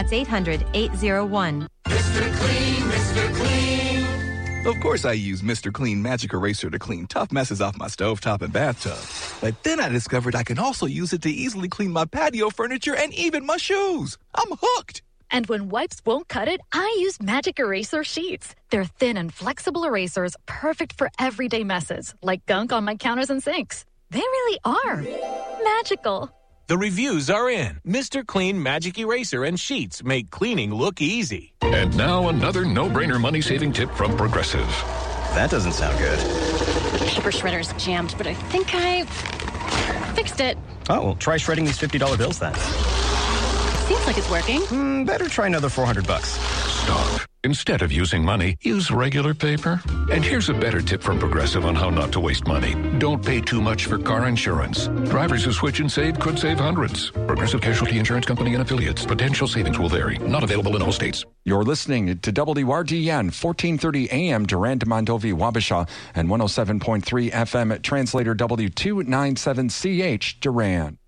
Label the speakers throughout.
Speaker 1: That's 800-801.
Speaker 2: Mr. Clean, Mr. Clean.
Speaker 3: Of course I use Mr. Clean Magic Eraser to clean tough messes off my stovetop and bathtub. But then I discovered I can also use it to easily clean my patio furniture and even my shoes. I'm hooked.
Speaker 4: And when wipes won't cut it, I use Magic Eraser Sheets. They're thin and flexible erasers, perfect for everyday messes, like gunk on my counters and sinks. They really are magical.
Speaker 5: The reviews are in. Mr. Clean Magic Eraser and Sheets make cleaning look easy.
Speaker 6: And now another no-brainer money-saving tip from Progressive.
Speaker 7: That doesn't sound good.
Speaker 8: The paper shredder's jammed, but I think I fixed it.
Speaker 7: Oh, well, try shredding these $50 bills then.
Speaker 8: Seems like it's working.
Speaker 7: Better try another $400.
Speaker 6: Stop. Instead of using money, use regular paper. And here's a better tip from Progressive on how not to waste money. Don't pay too much for car insurance. Drivers who switch and save could save hundreds. Progressive Casualty Insurance Company and affiliates. Potential savings will vary. Not available in all states.
Speaker 9: You're listening to WRDN, 1430 AM, Durand, Mondovi, Wabasha, and 107.3 FM at Translator W297CH, Durand.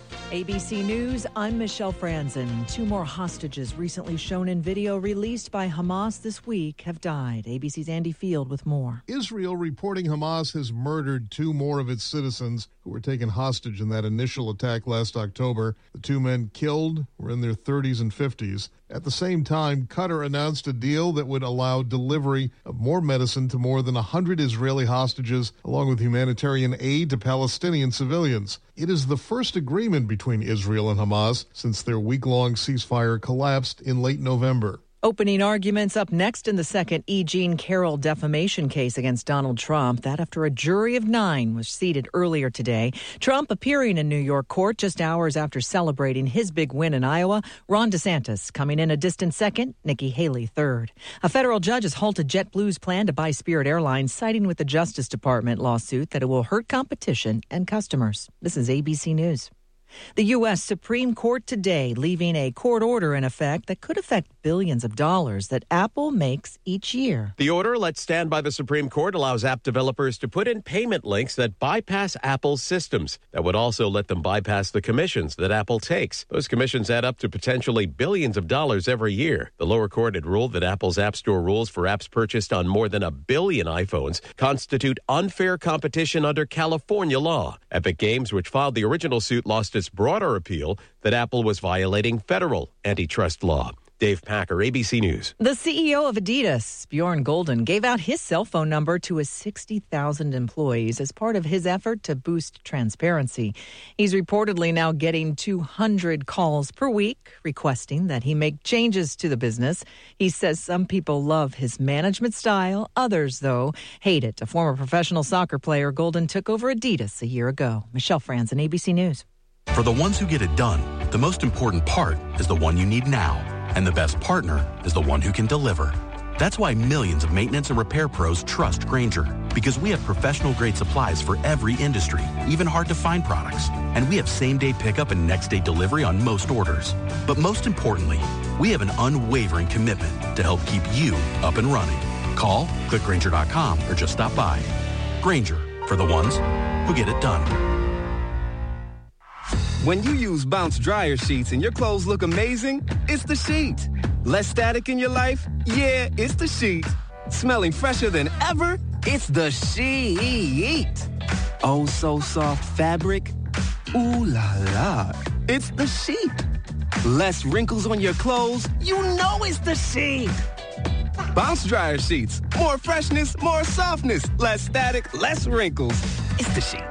Speaker 10: ABC News, I'm Michelle Franzen. 2 more hostages recently shown in video released by Hamas this week have died. ABC's Andy Field with more.
Speaker 11: Israel reporting Hamas has murdered 2 more of its citizens who were taken hostage in that initial attack last October. The 2 men killed were in their 30s and 50s. At the same time, Qatar announced a deal that would allow delivery of more medicine to more than 100 Israeli hostages, along with humanitarian aid to Palestinian civilians. It is the first agreement between Israel and Hamas since their week-long ceasefire collapsed in late November.
Speaker 10: Opening arguments up next in the second E. Jean Carroll defamation case against Donald Trump. That after a jury of 9 was seated earlier today. Trump appearing in New York court just hours after celebrating his big win in Iowa. Ron DeSantis coming in a distant second. Nikki Haley third. A federal judge has halted JetBlue's plan to buy Spirit Airlines, citing with the Justice Department lawsuit that it will hurt competition and customers. This is ABC News. The U.S. Supreme Court today leaving a court order in effect that could affect billions of dollars that Apple makes each year.
Speaker 12: The order, let stand by the Supreme Court, allows app developers to put in payment links that bypass Apple's systems. That would also let them bypass the commissions that Apple takes. Those commissions add up to potentially billions of dollars every year. The lower court had ruled that Apple's App Store rules for apps purchased on more than 1 billion iPhones constitute unfair competition under California law. Epic Games, which filed the original suit, lost its broader appeal that Apple was violating federal antitrust law. Dave Packer, ABC News.
Speaker 10: The CEO of Adidas, Bjorn Gulden, gave out his cell phone number to his 60,000 employees as part of his effort to boost transparency. He's reportedly now getting 200 calls per week requesting that he make changes to the business. He says some people love his management style. Others, though, hate it. A former professional soccer player, Gulden took over Adidas a year ago. Michelle Franzen, ABC News.
Speaker 13: For the ones who get it done, the most important part is the one you need now. And the best partner is the one who can deliver. That's why millions of maintenance and repair pros trust Grainger. Because we have professional-grade supplies for every industry, even hard-to-find products. And we have same-day pickup and next-day delivery on most orders. But most importantly, we have an unwavering commitment to help keep you up and running. Call, click Grainger.com, or just stop by. Grainger, for the ones who get it done.
Speaker 14: When you use Bounce dryer sheets and your clothes look amazing, it's the sheet. Less static in your life? Yeah, it's the sheet. Smelling fresher than ever? It's the sheet. Oh, so soft fabric? Ooh la la. It's the sheet. Less wrinkles on your clothes? You know it's the sheet. Bounce dryer sheets. More freshness, more softness. Less static, less wrinkles. It's the sheet.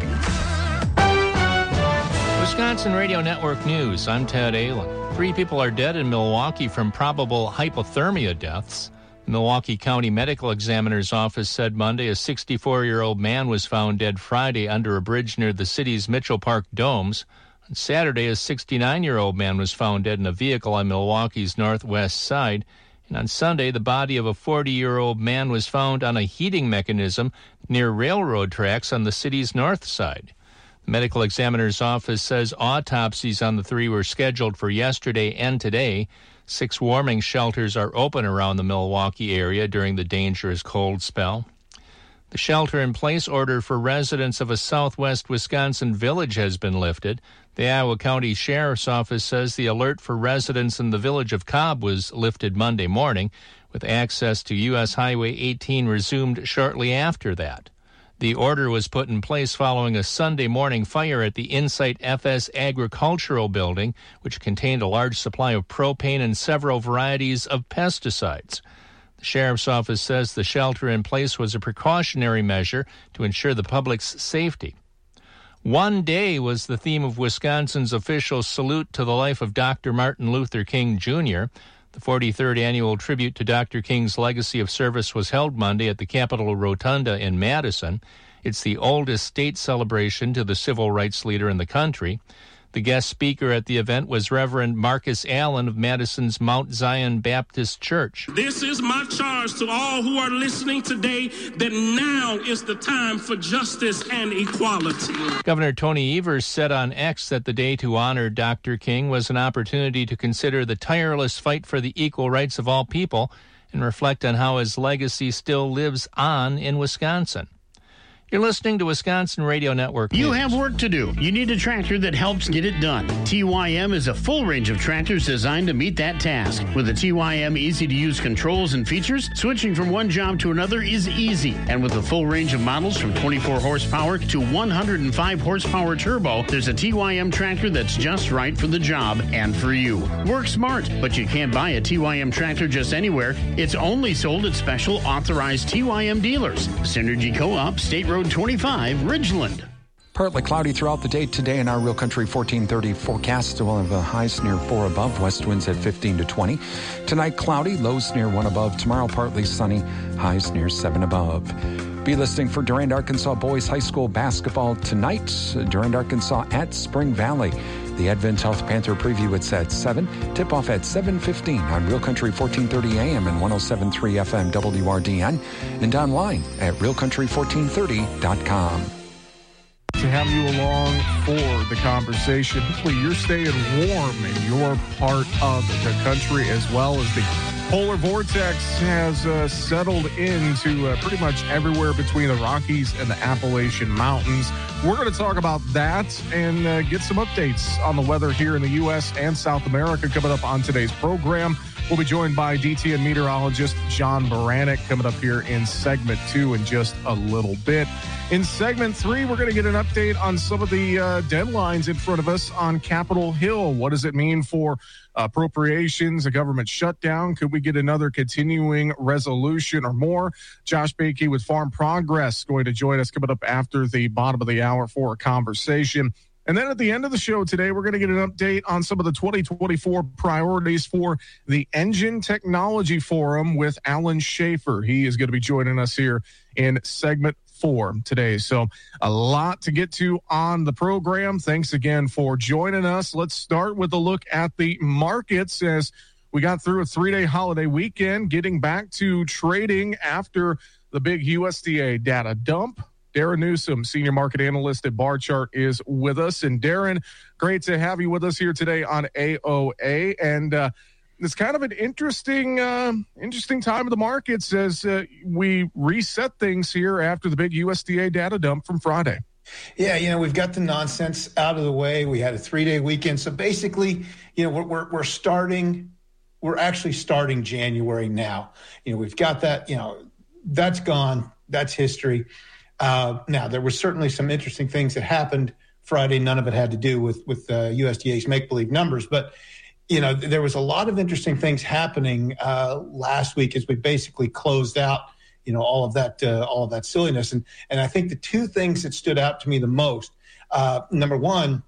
Speaker 15: Wisconsin Radio Network News. I'm Ted Allen. 3 people are dead in Milwaukee from probable hypothermia deaths. The Milwaukee County Medical Examiner's Office said Monday a 64-year-old man was found dead Friday under a bridge near the city's Mitchell Park domes. On Saturday, a 69-year-old man was found dead in a vehicle on Milwaukee's northwest side. And on Sunday, the body of a 40-year-old man was found on a heating mechanism near railroad tracks on the city's north side. The Medical Examiner's Office says autopsies on the 3 were scheduled for yesterday and today. 6 warming shelters are open around the Milwaukee area during the dangerous cold spell. The shelter-in-place order for residents of a southwest Wisconsin village has been lifted. The Iowa County Sheriff's Office says the alert for residents in the village of Cobb was lifted Monday morning, with access to U.S. Highway 18 resumed shortly after that. The order was put in place following a Sunday morning fire at the Insight FS Agricultural Building, which contained a large supply of propane and several varieties of pesticides. The Sheriff's Office says the shelter-in-place was a precautionary measure to ensure the public's safety. One day was the theme of Wisconsin's official salute to the life of Dr. Martin Luther King, Jr. The 43rd annual tribute to Dr. King's legacy of service was held Monday at the Capitol Rotunda in Madison. It's the oldest state celebration to the civil rights leader in the country. The guest speaker at the event was Reverend Marcus Allen of Madison's Mount Zion Baptist Church.
Speaker 16: This is my charge to all who are listening today, that now is the time for justice and equality.
Speaker 15: Governor Tony Evers said on X that the day to honor Dr. King was an opportunity to consider the tireless fight for the equal rights of all people and reflect on how his legacy still lives on in Wisconsin. You're listening to Wisconsin Radio Network News.
Speaker 17: You have work to do. You need a tractor that helps get it done. TYM is a full range of tractors designed to meet that task. With the TYM easy-to-use controls and features, switching from one job to another is easy. And with a full range of models from 24 horsepower to 105 horsepower turbo, there's a TYM tractor that's just right for the job and for you. Work smart, but you can't buy a TYM tractor just anywhere. It's only sold at special authorized TYM dealers. Synergy Co-op, State Road 25, Ridgeland.
Speaker 9: Partly cloudy throughout the day today in our Real Country 1430 forecast. We'll have highs near 4 above, west winds at 15 to 20. Tonight, cloudy, lows near 1 above. Tomorrow, partly sunny, highs near 7 above. Be listening for Durand, Arkansas Boys High School basketball tonight. Durand, Arkansas at Spring Valley. The Advent Health Panther preview, it's at 7. Tip-off at 7:15 on Real Country 1430 AM and 107.3 FM WRDN. And online at realcountry1430.com.
Speaker 18: To have you along for the conversation. Hopefully you're staying warm in your part of the country, as well as the polar vortex has settled into pretty much everywhere between the Rockies and the Appalachian Mountains. We're going to talk about that and get some updates on the weather here in the U.S. and South America coming up on today's program. We'll be joined by DTN meteorologist John Baranek coming up here in segment 2 in just a little bit. In segment 3, we're going to get an update on some of the deadlines in front of us on Capitol Hill. What does it mean for appropriations, a government shutdown? Could we get another continuing resolution or more? Josh Bakey with Farm Progress going to join us coming up after the bottom of the hour for a conversation. And then at the end of the show today, we're going to get an update on some of the 2024 priorities for the Engine Technology Forum with Alan Schaefer. He is going to be joining us here in segment 4 today. So a lot to get to on the program. Thanks again for joining us. Let's start with a look at the markets as we got through a 3-day holiday weekend, getting back to trading after the big USDA data dump. Darren Newsom, senior market analyst at Bar Chart, is with us. And Darren, great to have you with us here today on AOA. And it's kind of an interesting time of the markets as we reset things here after the big USDA data dump from Friday.
Speaker 19: Yeah, we've got the nonsense out of the way. We had a 3-day weekend. So basically, we're actually starting January now. We've got that, that's gone. That's history. Now, there were certainly some interesting things that happened Friday. None of it had to do with USDA's make-believe numbers. But, there was a lot of interesting things happening last week as we basically closed out, all of that silliness. And I think the two things that stood out to me the most, number one,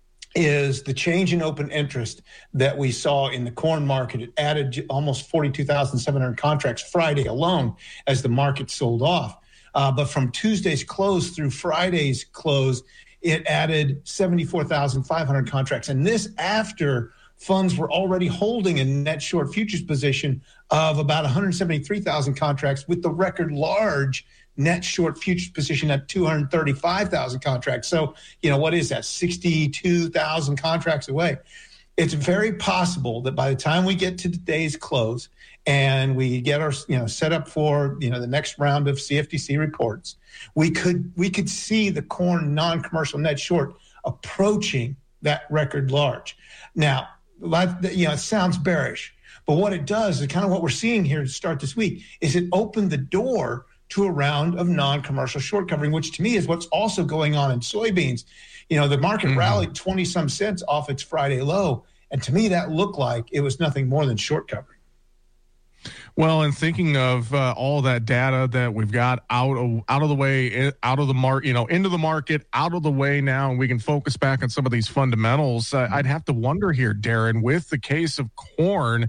Speaker 19: is the change in open interest that we saw in the corn market. It added almost 42,700 contracts Friday alone as the market sold off. But from Tuesday's close through Friday's close, it added 74,500 contracts. And this after funds were already holding a net short futures position of about 173,000 contracts with the record large net short futures position at 235,000 contracts. So, what is that? 62,000 contracts away. it's very possible that by the time we get to today's close and we get our, set up for, the next round of CFTC reports, we could see the corn non-commercial net short approaching that record large. Now, it sounds bearish, but what it does is kind of what we're seeing here to start this week is it opened the door to a round of non-commercial short covering, which to me is what's also going on in soybeans. The market rallied 20-some cents off its Friday low, and to me that looked like it was nothing more than short covering.
Speaker 18: Well, and thinking of all that data that we've got out of the way, out of the market, into the market, out of the way now, and we can focus back on some of these fundamentals. I'd have to wonder here, Darren, with the case of corn,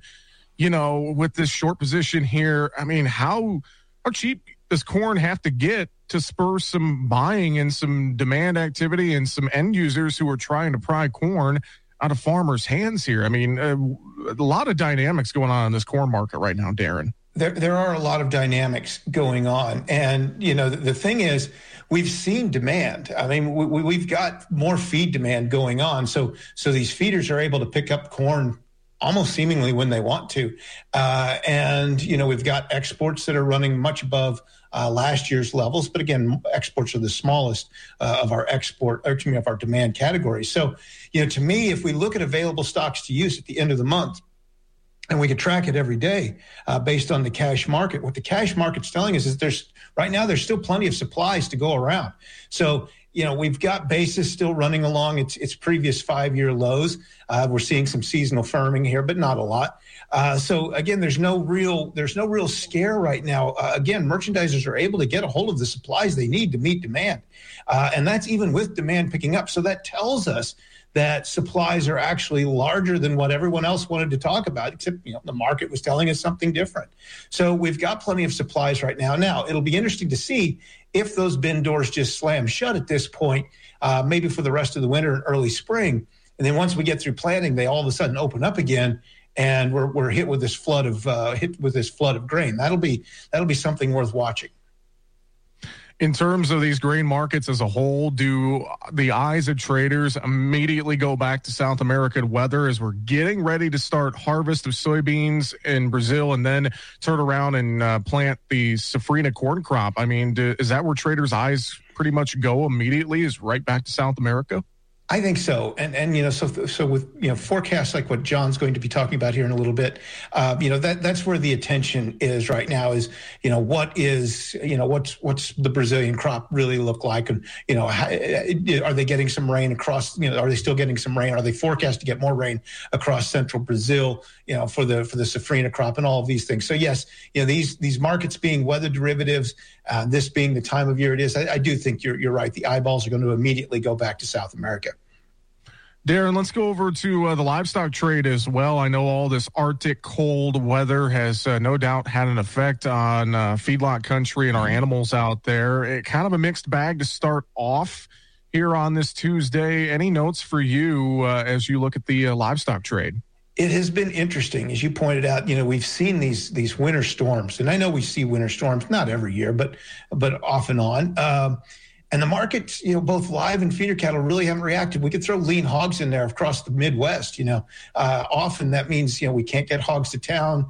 Speaker 18: with this short position here, I mean, how cheap does corn have to get to spur some buying and some demand activity and some end users who are trying to pry corn out of farmers' hands here? I mean, a lot of dynamics going on in this corn market right now, Darren.
Speaker 19: There are a lot of dynamics going on. And, the thing is, we've seen demand. I mean, we've got more feed demand going on. So these feeders are able to pick up corn almost seemingly when they want to. And we've got exports that are running much above last year's levels. But again, exports are the smallest of our demand categories. So, to me, if we look at available stocks to use at the end of the month, and we could track it every day based on the cash market, what the cash market's telling us is there's still plenty of supplies to go around. So, we've got basis still running along its previous 5-year lows. We're seeing some seasonal firming here, but not a lot. So again, there's no real scare right now. Again, merchandisers are able to get a hold of the supplies they need to meet demand. And that's even with demand picking up. So that tells us that supplies are actually larger than what everyone else wanted to talk about, except, the market was telling us something different. So we've got plenty of supplies right now. Now, it'll be interesting to see if those bin doors just slam shut at this point, maybe for the rest of the winter and early spring. And then once we get through planting, they all of a sudden open up again, and we're hit with this flood of grain. That'll be something worth watching.
Speaker 18: In terms of these grain markets as a whole, do the eyes of traders immediately go back to South American weather as we're getting ready to start harvest of soybeans in Brazil and then turn around and plant the safrinha corn crop? I mean, is that where traders' eyes pretty much go immediately, is right back to South America?
Speaker 19: I think so. And so with, forecasts like what John's going to be talking about here in a little bit, that's where the attention is right now is, what's the Brazilian crop really look like? And, are they getting some rain across, are they still getting some rain? Are they forecast to get more rain across central Brazil, for the safrinha crop and all of these things? So yes, these markets being weather derivatives, this being the time of year it is, I do think you're right. The eyeballs are going to immediately go back to South America.
Speaker 18: Darren, let's go over to the livestock trade as well. I know all this Arctic cold weather has no doubt had an effect on feedlot country and our animals out there. Kind of a mixed bag to start off here on this Tuesday. Any notes for you as you look at the livestock trade?
Speaker 19: It has been interesting. As you pointed out, we've seen these winter storms, and I know we see winter storms, not every year, but off and on. And the markets, both live and feeder cattle really haven't reacted. We could throw lean hogs in there across the Midwest. Often that means, we can't get hogs to town.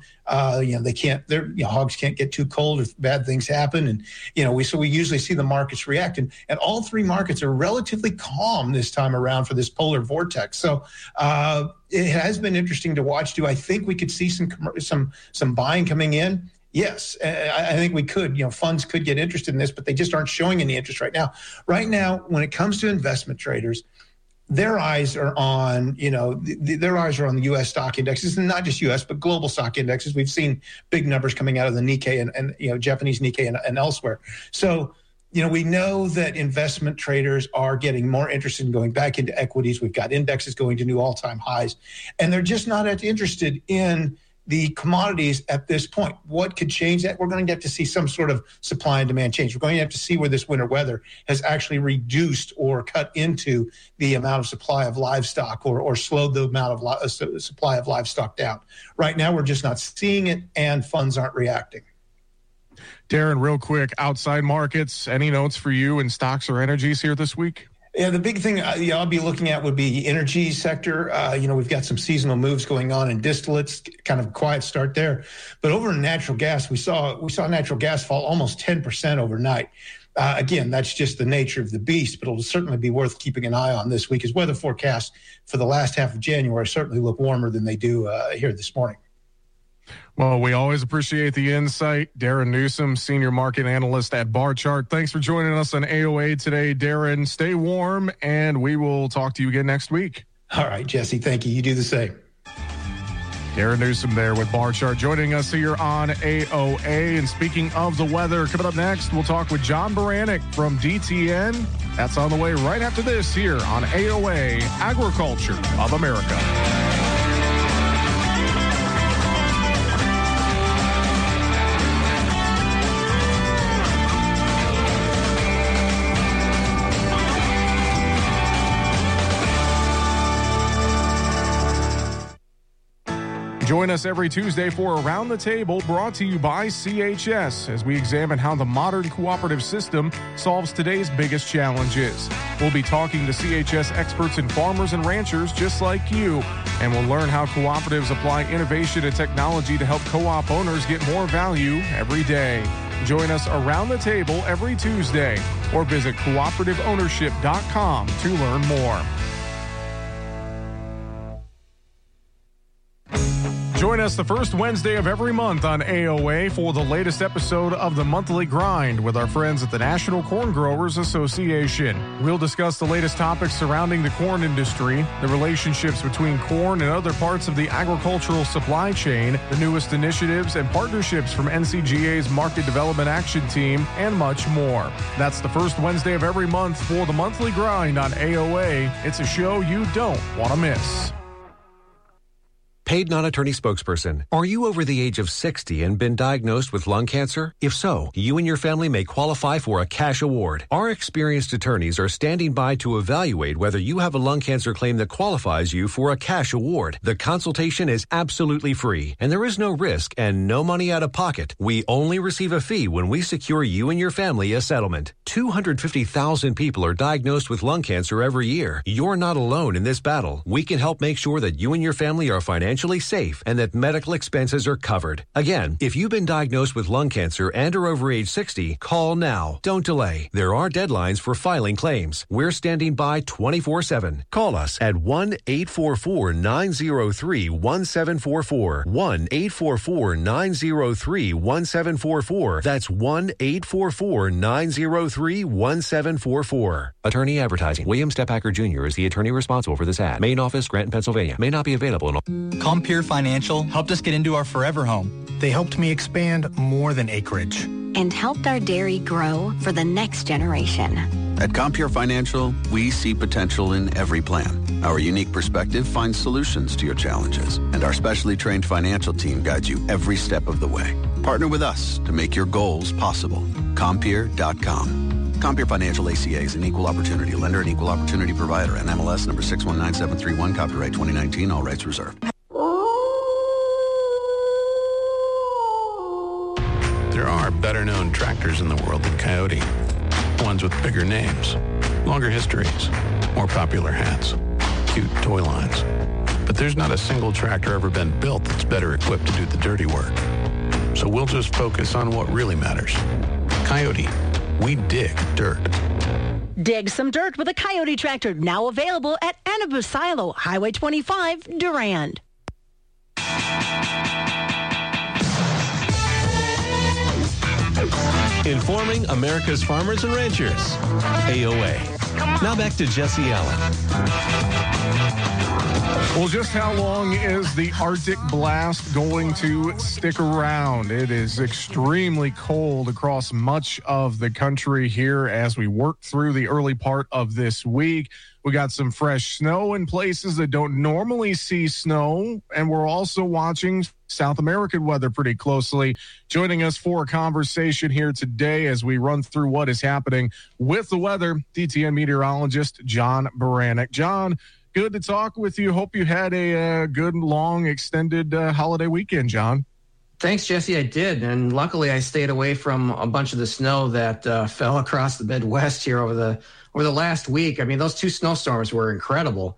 Speaker 19: Hogs can't get too cold if bad things happen. And, we usually see the markets react. And all three markets are relatively calm this time around for this polar vortex. So it has been interesting to watch. Do I think we could see some buying coming in? Yes, I think we could. Funds could get interested in this, but they just aren't showing any interest right now. Right now, when it comes to investment traders, their eyes are on, the U.S. stock indexes, and not just U.S., but global stock indexes. We've seen big numbers coming out of the Nikkei and Japanese Nikkei and elsewhere. So, we know that investment traders are getting more interested in going back into equities. We've got indexes going to new all-time highs, and they're just not as interested in the commodities at this point. What could change that? We're going to get to see some sort of supply and demand change. We're going to have to see where this winter weather has actually reduced or cut into the amount of supply of livestock or slowed the amount of supply of livestock down. Right now, we're just not seeing it, and funds aren't reacting.
Speaker 18: Darren, real quick, outside markets, any notes for you in stocks or energies here this week?
Speaker 19: Yeah, the big thing I'll be looking at would be the energy sector. We've got some seasonal moves going on in distillates, kind of a quiet start there. But over in natural gas, we saw natural gas fall almost 10% overnight. Again, that's just the nature of the beast, but it'll certainly be worth keeping an eye on this week, as weather forecasts for the last half of January certainly look warmer than they do here this morning.
Speaker 18: Well, we always appreciate the insight. Darren Newsom, Senior Market Analyst at Barchart. Thanks for joining us on AOA today, Darren. Stay warm, and we will talk to you again next week.
Speaker 19: All right, Jesse. Thank you. You do the same.
Speaker 18: Darren Newsom there with Barchart joining us here on AOA. And speaking of the weather, coming up next, we'll talk with John Baranek from DTN. That's on the way right after this here on AOA, Agriculture of America. Join us every Tuesday for Around the Table, brought to you by CHS, as we examine how the modern cooperative system solves today's biggest challenges. We'll be talking to CHS experts and farmers and ranchers just like you, and we'll learn how cooperatives apply innovation and technology to help co-op owners get more value every day. Join us around the table every Tuesday, or visit cooperativeownership.com to learn more. Join us the first Wednesday of every month on AOA for the latest episode of the Monthly Grind with our friends at the National Corn Growers Association. We'll discuss the latest topics surrounding the corn industry, the relationships between corn and other parts of the agricultural supply chain, the newest initiatives and partnerships from NCGA's Market Development Action Team, and much more. That's the first Wednesday of every month for the Monthly Grind on AOA. It's a show you don't want to miss.
Speaker 20: Paid non-attorney spokesperson. Are you over the age of 60 and been diagnosed with lung cancer? If so, you and your family may qualify for a cash award. Our experienced attorneys are standing by to evaluate whether you have a lung cancer claim that qualifies you for a cash award. The consultation is absolutely free, and there is no risk and no money out of pocket. We only receive a fee when we secure you and your family a settlement. 250,000 people are diagnosed with lung cancer every year. You're not alone in this battle. We can help make sure that you and your family are financially safe and that medical expenses are covered. Again, if you've been diagnosed with lung cancer and are over age 60, call now. Don't delay. There are deadlines for filing claims. We're standing by 24/7. Call us at 1-844-903-1744. 1-844-903-1744. That's 1-844-903-1744. Attorney advertising. William Steppacker Jr. is the attorney responsible for this ad. Main office, Granton, Pennsylvania. May not be available in all.
Speaker 21: Compeer Financial helped us get into our forever home. They helped me expand more than acreage.
Speaker 22: And helped our dairy grow for the next generation.
Speaker 23: At Compeer Financial, we see potential in every plan. Our unique perspective finds solutions to your challenges, and our specially trained financial team guides you every step of the way. Partner with us to make your goals possible. Compeer.com. Compeer Financial ACA is an equal opportunity lender and equal opportunity provider. NMLS number 619731, copyright 2019, all rights reserved.
Speaker 24: There are better-known tractors in the world than Coyote. Ones with bigger names, longer histories, more popular hats, cute toy lines. But there's not a single tractor ever been built that's better equipped to do the dirty work. So we'll just focus on what really matters. Coyote, we dig dirt.
Speaker 25: Dig some dirt with a Coyote tractor, now available at Annabu Silo, Highway 25, Durand.
Speaker 5: Informing America's farmers and ranchers. AOA. Now back to Jesse Allen.
Speaker 18: Well, just how long is the Arctic blast going to stick around? It is extremely cold across much of the country here as we work through the early part of this week. We got some fresh snow in places that don't normally see snow, and we're also watching South American weather pretty closely. Joining us for a conversation here today as we run through what is happening with the weather, DTN meteorologist John Baranek. John, good to talk with you. Hope you had a good, long, extended holiday weekend, John.
Speaker 1: Thanks, Jesse. I did. And luckily I stayed away from a bunch of the snow that fell across the Midwest here over the last week. I mean, those 2 snowstorms were incredible.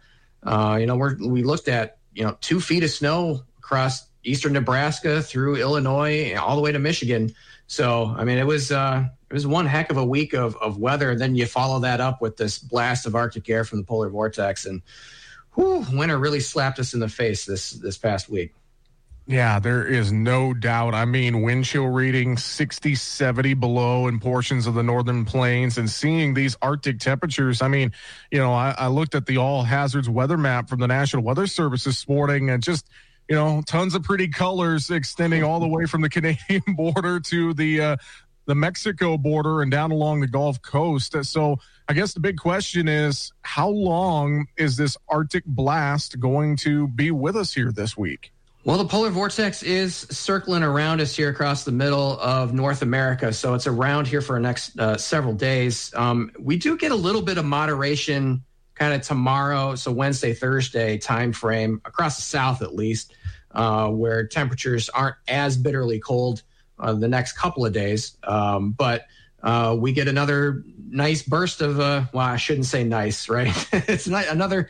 Speaker 1: We looked at, 2 feet of snow across eastern Nebraska through Illinois, all the way to Michigan. So, I mean, it was one heck of a week of weather. And then you follow that up with this blast of Arctic air from the polar vortex. And winter really slapped us in the face this past week.
Speaker 18: Yeah, there is no doubt. I mean, wind chill reading 60, 70 below in portions of the northern plains, and seeing these Arctic temperatures. I mean, I looked at the all hazards weather map from the National Weather Service this morning, and just, tons of pretty colors extending all the way from the Canadian border to the Mexico border and down along the Gulf Coast. So I guess the big question is, how long is this Arctic blast going to be with us here this week?
Speaker 1: Well, the polar vortex is circling around us here across the middle of North America, so it's around here for the next several days. We do get a little bit of moderation kind of tomorrow, so Wednesday, Thursday time frame, across the south at least, where temperatures aren't as bitterly cold the next couple of days. But we get another nice burst of, I shouldn't say nice, right? It's not another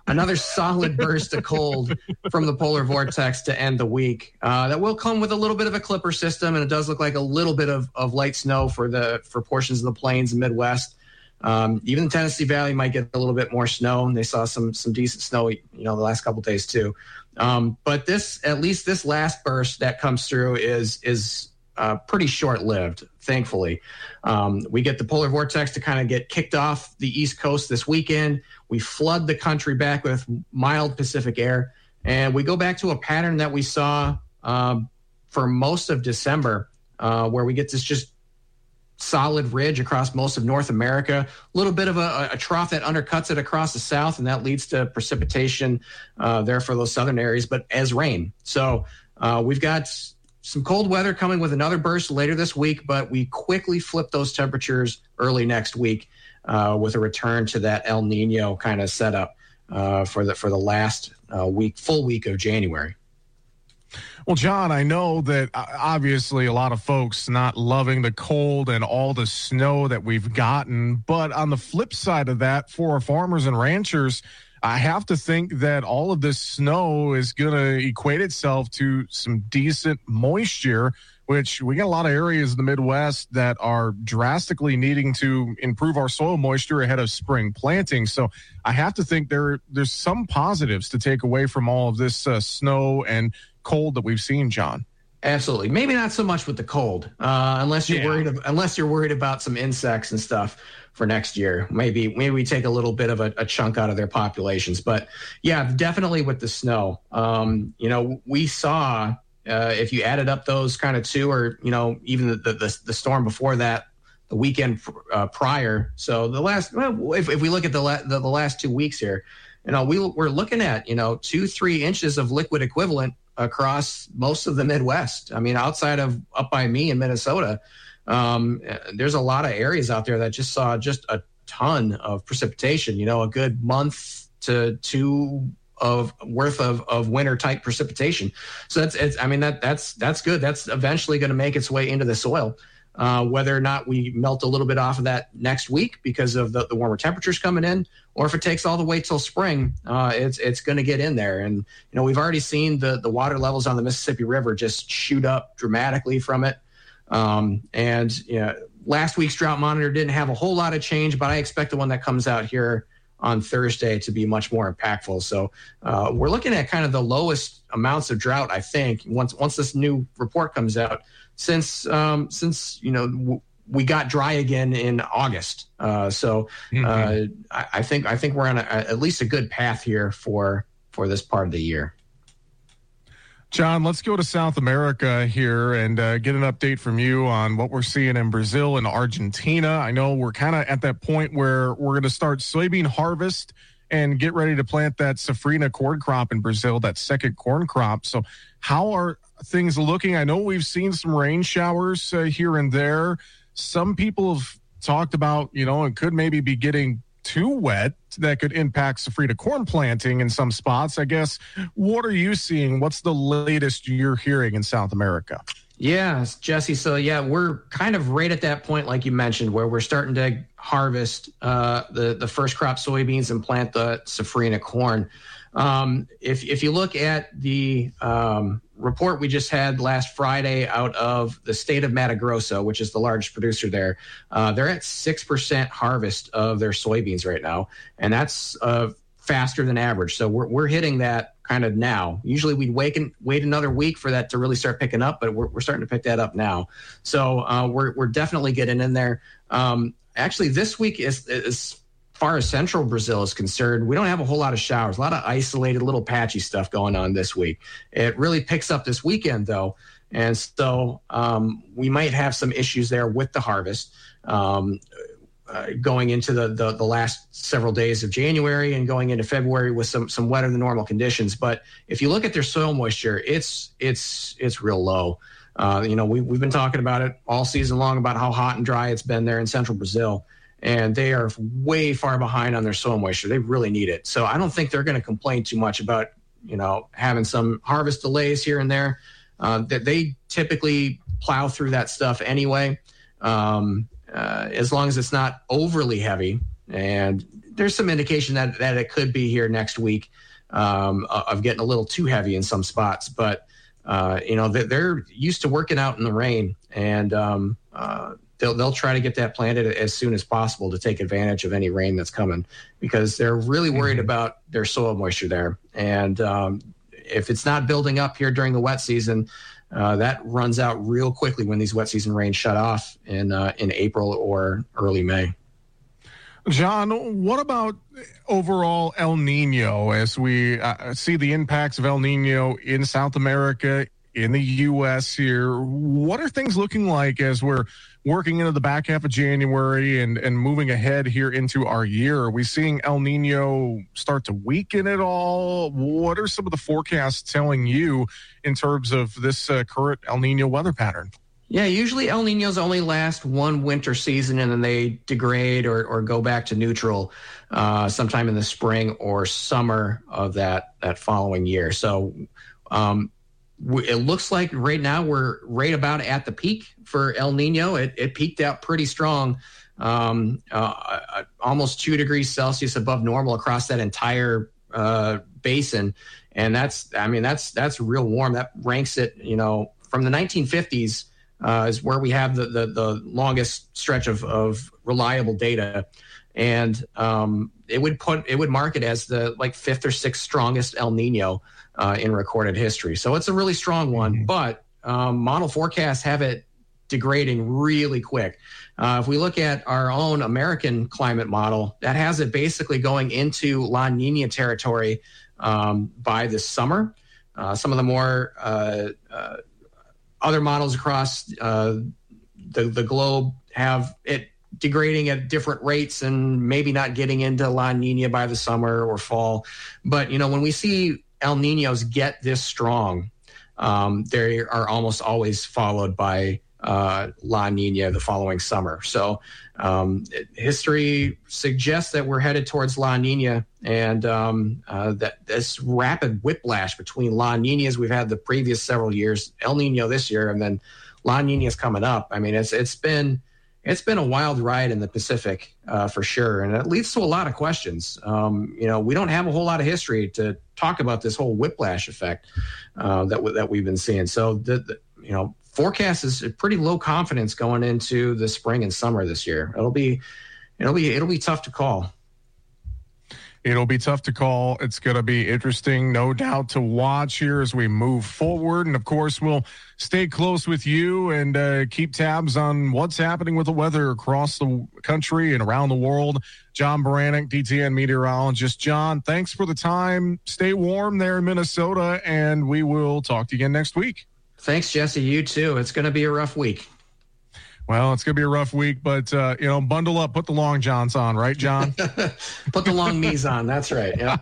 Speaker 1: solid burst of cold from the polar vortex to end the week. That will come with a little bit of a clipper system, and it does look like a little bit of light snow for portions of the plains and Midwest. Even the Tennessee Valley might get a little bit more snow, and they saw some decent snow, the last couple of days too. But at least this last burst that comes through is pretty short-lived, thankfully. We get the polar vortex to kind of get kicked off the East Coast this weekend. We flood the country back with mild Pacific air, and we go back to a pattern that we saw for most of December, where we get this just solid ridge across most of North America, a little bit of a trough that undercuts it across the south, and that leads to precipitation there for those southern areas, but as rain. So we've got some cold weather coming with another burst later this week, but we quickly flip those temperatures early next week with a return to that El Nino kind of setup for the last full week of January.
Speaker 18: Well, John, I know that obviously a lot of folks not loving the cold and all the snow that we've gotten, but on the flip side of that, for our farmers and ranchers, I have to think that all of this snow is going to equate itself to some decent moisture, which we got a lot of areas in the Midwest that are drastically needing to improve our soil moisture ahead of spring planting. So I have to think there's some positives to take away from all of this snow and cold that we've seen, John.
Speaker 1: Absolutely. Maybe not so much with the cold, unless you're worried about some insects and stuff for next year. Maybe we take a little bit of a chunk out of their populations. But yeah, definitely with the snow. We saw if you added up those kind of two, or even the storm before that, the weekend prior. So the last, if we look at the last 2 weeks here, we're looking at 2-3 inches of liquid equivalent across most of the Midwest. I mean, outside of up by me in Minnesota, there's a lot of areas out there that just saw just a ton of precipitation, a good month to two of worth of winter type precipitation. So that's good. That's eventually going to make its way into the soil. Whether or not we melt a little bit off of that next week because of the warmer temperatures coming in, or if it takes all the way till spring, it's going to get in there. And, we've already seen the water levels on the Mississippi River just shoot up dramatically from it. Last week's drought monitor didn't have a whole lot of change, but I expect the one that comes out here on Thursday to be much more impactful. So we're looking at kind of the lowest amounts of drought, I think, once this new report comes out, since we got dry again in August. I think we're on at least a good path here for this part of the year.
Speaker 18: John, let's go to South America here and get an update from you on what we're seeing in Brazil and Argentina. I know we're kind of at that point where we're going to start soybean harvest and get ready to plant that safrinha corn crop in Brazil, that second corn crop. So how are things looking? I know we've seen some rain showers here and there. Some people have talked about, it could maybe be getting too wet that could impact safrinha corn planting in some spots. I guess, what are you seeing? What's the latest you're hearing in South America?
Speaker 1: Yeah, Jesse. So, we're kind of right at that point, like you mentioned, where we're starting to harvest the first crop soybeans and plant the safrinha corn. If you look at the report we just had last Friday out of the state of Mato Grosso, which is the largest producer there, they're at 6% harvest of their soybeans right now, and that's faster than average. So we're hitting that kind of now. Usually we'd wait another week for that to really start picking up, but we're starting to pick that up now. So we're definitely getting in there. Actually, this week as far as central Brazil is concerned, we don't have a whole lot of showers, a lot of isolated little patchy stuff going on this week. It really picks up this weekend, though. And so we might have some issues there with the harvest going into the last several days of January and going into February with some wetter than normal conditions. But if you look at their soil moisture, it's real low. We've been talking about it all season long about how hot and dry it's been there in central Brazil. And they are way far behind on their soil moisture. They really need it. So I don't think they're going to complain too much about, having some harvest delays here and there. That they typically plow through that stuff anyway, as long as it's not overly heavy. And there's some indication that it could be here next week of getting a little too heavy in some spots. But, they're used to working out in the rain, and they'll try to get that planted as soon as possible to take advantage of any rain that's coming, because they're really worried about their soil moisture there. And if it's not building up here during the wet season, that runs out real quickly when these wet season rains shut off in April or early May.
Speaker 18: John, what about overall El Nino as we see the impacts of El Nino in South America, in the U.S. here? What are things looking like as we're working into the back half of January and moving ahead here into our year? Are we seeing El Nino start to weaken at all? What are some of the forecasts telling you in terms of this current El Nino weather pattern?
Speaker 1: Yeah, usually El Ninos only last one winter season, and then they degrade or go back to neutral sometime in the spring or summer of that following year. So it looks like right now we're right about at the peak for El Nino. It peaked out pretty strong, almost 2 degrees Celsius above normal across that entire basin. And that's real warm. That ranks it, from the 1950s, is where we have the longest stretch of reliable data. And it would mark it as the 5th or 6th strongest El Nino in recorded history. So it's a really strong one, but model forecasts have it degrading really quick. If we look at our own American climate model, that has it basically going into La Nina territory by this summer. Some of the more other models across the globe have it degrading at different rates and maybe not getting into La Nina by the summer or fall. But, when we see El Ninos get this strong, they are almost always followed by La Nina the following summer. So history suggests that we're headed towards La Nina, and that this rapid whiplash between La Ninas we've had the previous several years, El Nino this year, and then La Nina is coming up. I mean, it's been a wild ride in the Pacific for sure, and it leads to a lot of questions. We don't have a whole lot of history to talk about this whole whiplash effect that we've been seeing. So the forecast is pretty low confidence going into the spring and summer this year. It'll be tough to call.
Speaker 18: It'll be tough to call. It's going to be interesting, no doubt, to watch here as we move forward. And, of course, we'll stay close with you and keep tabs on what's happening with the weather across the country and around the world. John Baranek, DTN meteorologist. John, thanks for the time. Stay warm there in Minnesota, and we will talk to you again next week.
Speaker 1: Thanks, Jesse. You too. It's going to be a rough week.
Speaker 18: Well, it's going to be a rough week, but, bundle up, put the long johns on, right, John?
Speaker 1: Put the long knees on. That's right. Yeah.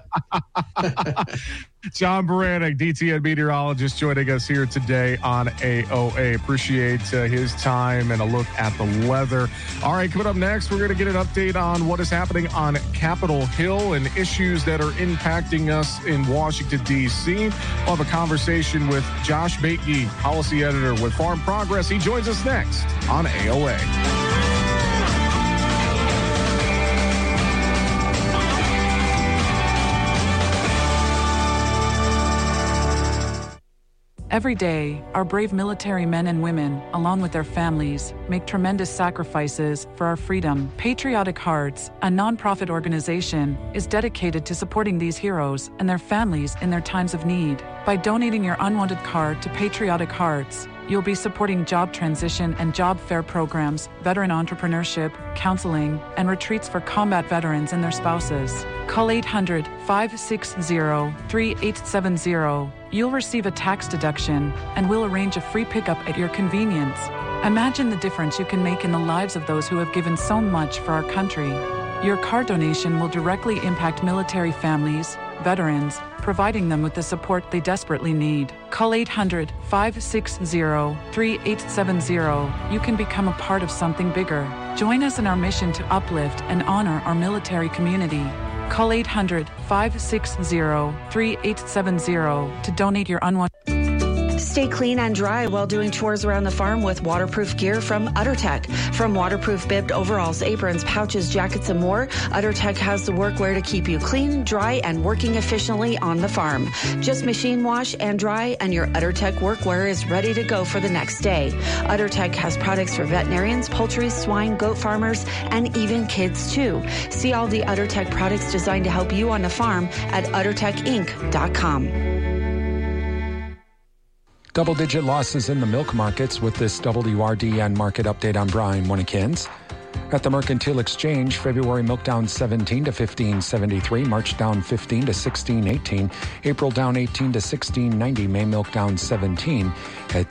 Speaker 18: John Baranek, DTN meteorologist, joining us here today on AOA. Appreciate his time and a look at the weather. All right, coming up next, we're going to get an update on what is happening on Capitol Hill and issues that are impacting us in Washington, D.C. We'll have a conversation with Josh Baitke, policy editor with Farm Progress. He joins us next on AOA.
Speaker 2: Every day, our brave military men and women, along with their families, make tremendous sacrifices for our freedom. Patriotic Hearts, a nonprofit organization, is dedicated to supporting these heroes and their families in their times of need. By donating your unwanted card to Patriotic Hearts, you'll be supporting job transition and job fair programs, veteran entrepreneurship, counseling, and retreats for combat veterans and their spouses. Call 800-560-3870. You'll receive a tax deduction, and we'll arrange a free pickup at your convenience. Imagine the difference you can make in the lives of those who have given so much for our country. Your card donation will directly impact military families, veterans, providing them with the support they desperately need. Call 800-560-3870. You can become a part of something bigger. Join us in our mission to uplift and honor our military community. Call 800-560-3870 to donate your unwanted.
Speaker 3: Stay clean and dry while doing chores around the farm with waterproof gear from UtterTech. From waterproof bibbed overalls, aprons, pouches, jackets, and more, UtterTech has the workwear to keep you clean, dry, and working efficiently on the farm. Just machine wash and dry, and your UtterTech workwear is ready to go for the next day. UtterTech has products for veterinarians, poultry, swine, goat farmers, and even kids, too. See all the UtterTech products designed to help you on the farm at UtterTechInc.com.
Speaker 9: Double-digit losses in the milk markets with this WRDN market update. I'm Brian Winnikins. At the Mercantile Exchange, February milk down 17 to 15.73, March down 15 to 16.18, April down 18 to 16.90, May milk down 17 at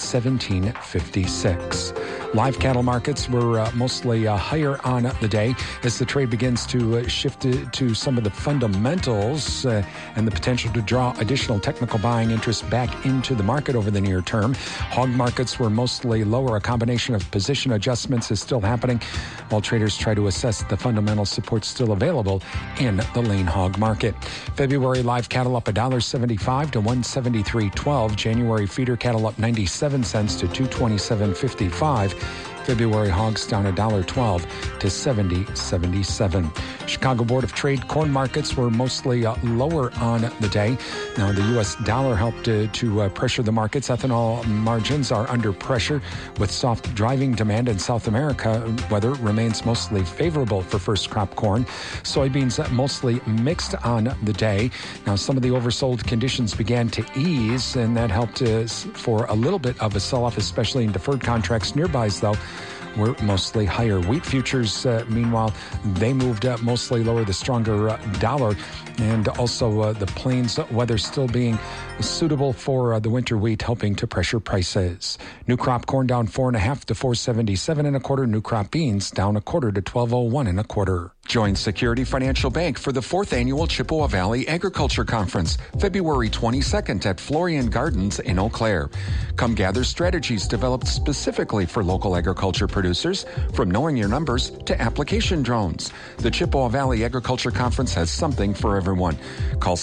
Speaker 9: 17.56. Live cattle markets were mostly higher on the day as the trade begins to shift to some of the fundamentals and the potential to draw additional technical buying interest back into the market over the near term. Hog markets were mostly lower. A combination of position adjustments is still happening while traders try to assess the fundamental support still available in the lean hog market. February live cattle up $1.75 to $173.12. January feeder cattle up 97 cents to $227.55. February hogs down $1.12 to $70.77. Chicago Board of Trade corn markets were mostly lower on the day. Now, the U.S. dollar helped to pressure the markets. Ethanol margins are under pressure with soft driving demand in South America. Weather remains mostly favorable for first crop corn. Soybeans mostly mixed on the day. Now, some of the oversold conditions began to ease, and that helped for a little bit of a sell-off, especially in deferred contracts. Nearbys, though, were mostly higher. Wheat futures, meanwhile, they moved mostly lower, the stronger dollar, and also the plains weather still being suitable for the winter wheat, helping to pressure prices. New crop corn down 4.5 to 4.77 1/4. New crop beans down 1/4 to 12.01 1/4. Join Security Financial Bank for the 4th Annual Chippewa Valley Agriculture Conference, February 22nd at Florian Gardens in Eau Claire. Come gather strategies developed specifically for local agriculture producers, from knowing your numbers to application drones. The Chippewa Valley Agriculture Conference has something for everyone. Call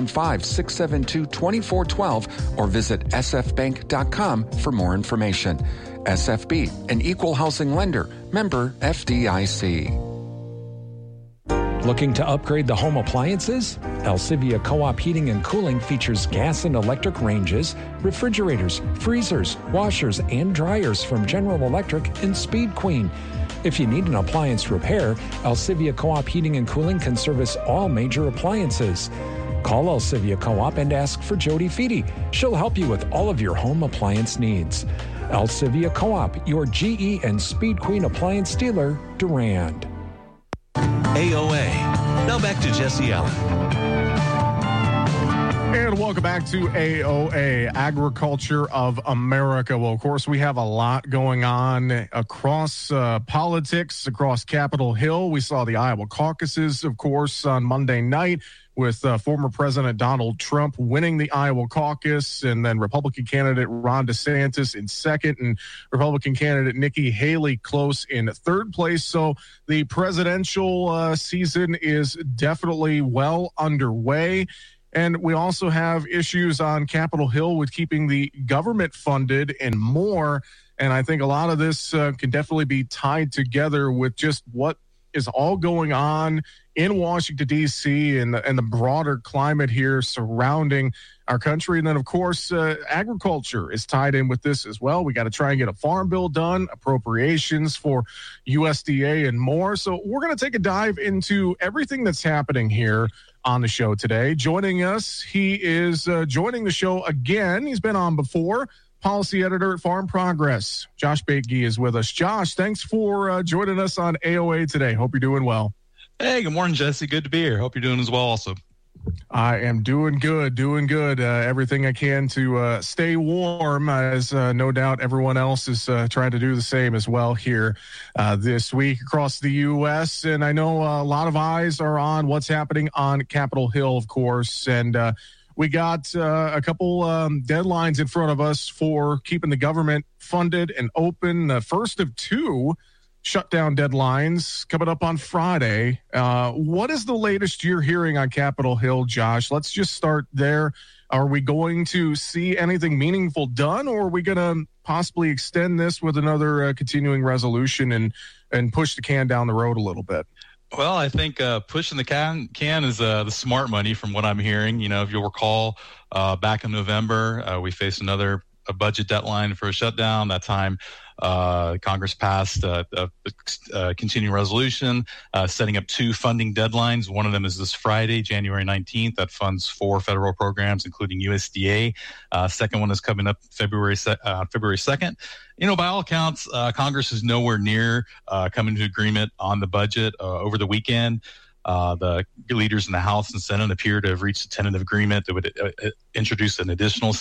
Speaker 9: 715-672-2412 or visit sfbank.com for more information. SFB, an equal housing lender, member FDIC. Looking to upgrade the home appliances? Alcivia Co-op Heating and Cooling features gas and electric ranges, refrigerators, freezers, washers, and dryers from General Electric and Speed Queen. If you need an appliance repair, Alcivia Co-op Heating and Cooling can service all major appliances. Call Alcivia Co-op and ask for Jody Feedy. She'll help you with all of your home appliance needs. Alcivia Co-op, your GE and Speed Queen appliance dealer, Durand.
Speaker 4: AOA. Now back to Jesse Allen.
Speaker 18: And welcome back to AOA, Agriculture of America. Well, of course, we have a lot going on across politics, across Capitol Hill. We saw the Iowa caucuses, of course, on Monday night with former President Donald Trump winning the Iowa caucus, and then Republican candidate Ron DeSantis in second, and Republican candidate Nikki Haley close in third place. So the presidential season is definitely well underway. And we also have issues on Capitol Hill with keeping the government funded and more. And I think a lot of this can definitely be tied together with just what is all going on in Washington, D.C. and the broader climate here surrounding our country. And then, of course, agriculture is tied in with this as well. We got to try and get a farm bill done, appropriations for USDA and more. So we're going to take a dive into everything that's happening here on the show today. Joining us, he is joining the show again. He's been on before. Policy editor at Farm Progress, Josh Baitge is with us. Josh, thanks for joining us on AOA today. Hope you're doing well.
Speaker 4: Hey, good morning, Jesse. Good to be here. Hope you're doing as well also.
Speaker 18: I am doing good. Everything I can to stay warm, as no doubt everyone else is trying to do the same as well here this week across the U.S. And I know a lot of eyes are on what's happening on Capitol Hill, of course. And we got a couple deadlines in front of us for keeping the government funded and open. The first of two shutdown deadlines coming up on Friday. What is the latest you're hearing on Capitol Hill, Josh? Let's just start there. Are we going to see anything meaningful done, or are we going to possibly extend this with another continuing resolution and push the can down the road a little bit?
Speaker 4: Well, I think pushing the can is the smart money from what I'm hearing. You know, if you'll recall, back in November, we faced another budget deadline for a shutdown. That time, Congress passed a continuing resolution setting up two funding deadlines. One of them is this Friday, January 19th, that funds 4 federal programs, including USDA. Second one is coming up February 2nd. You know, by all accounts, Congress is nowhere near coming to agreement on the budget over the weekend. The leaders in the House and Senate appear to have reached a tentative agreement that would introduce an additional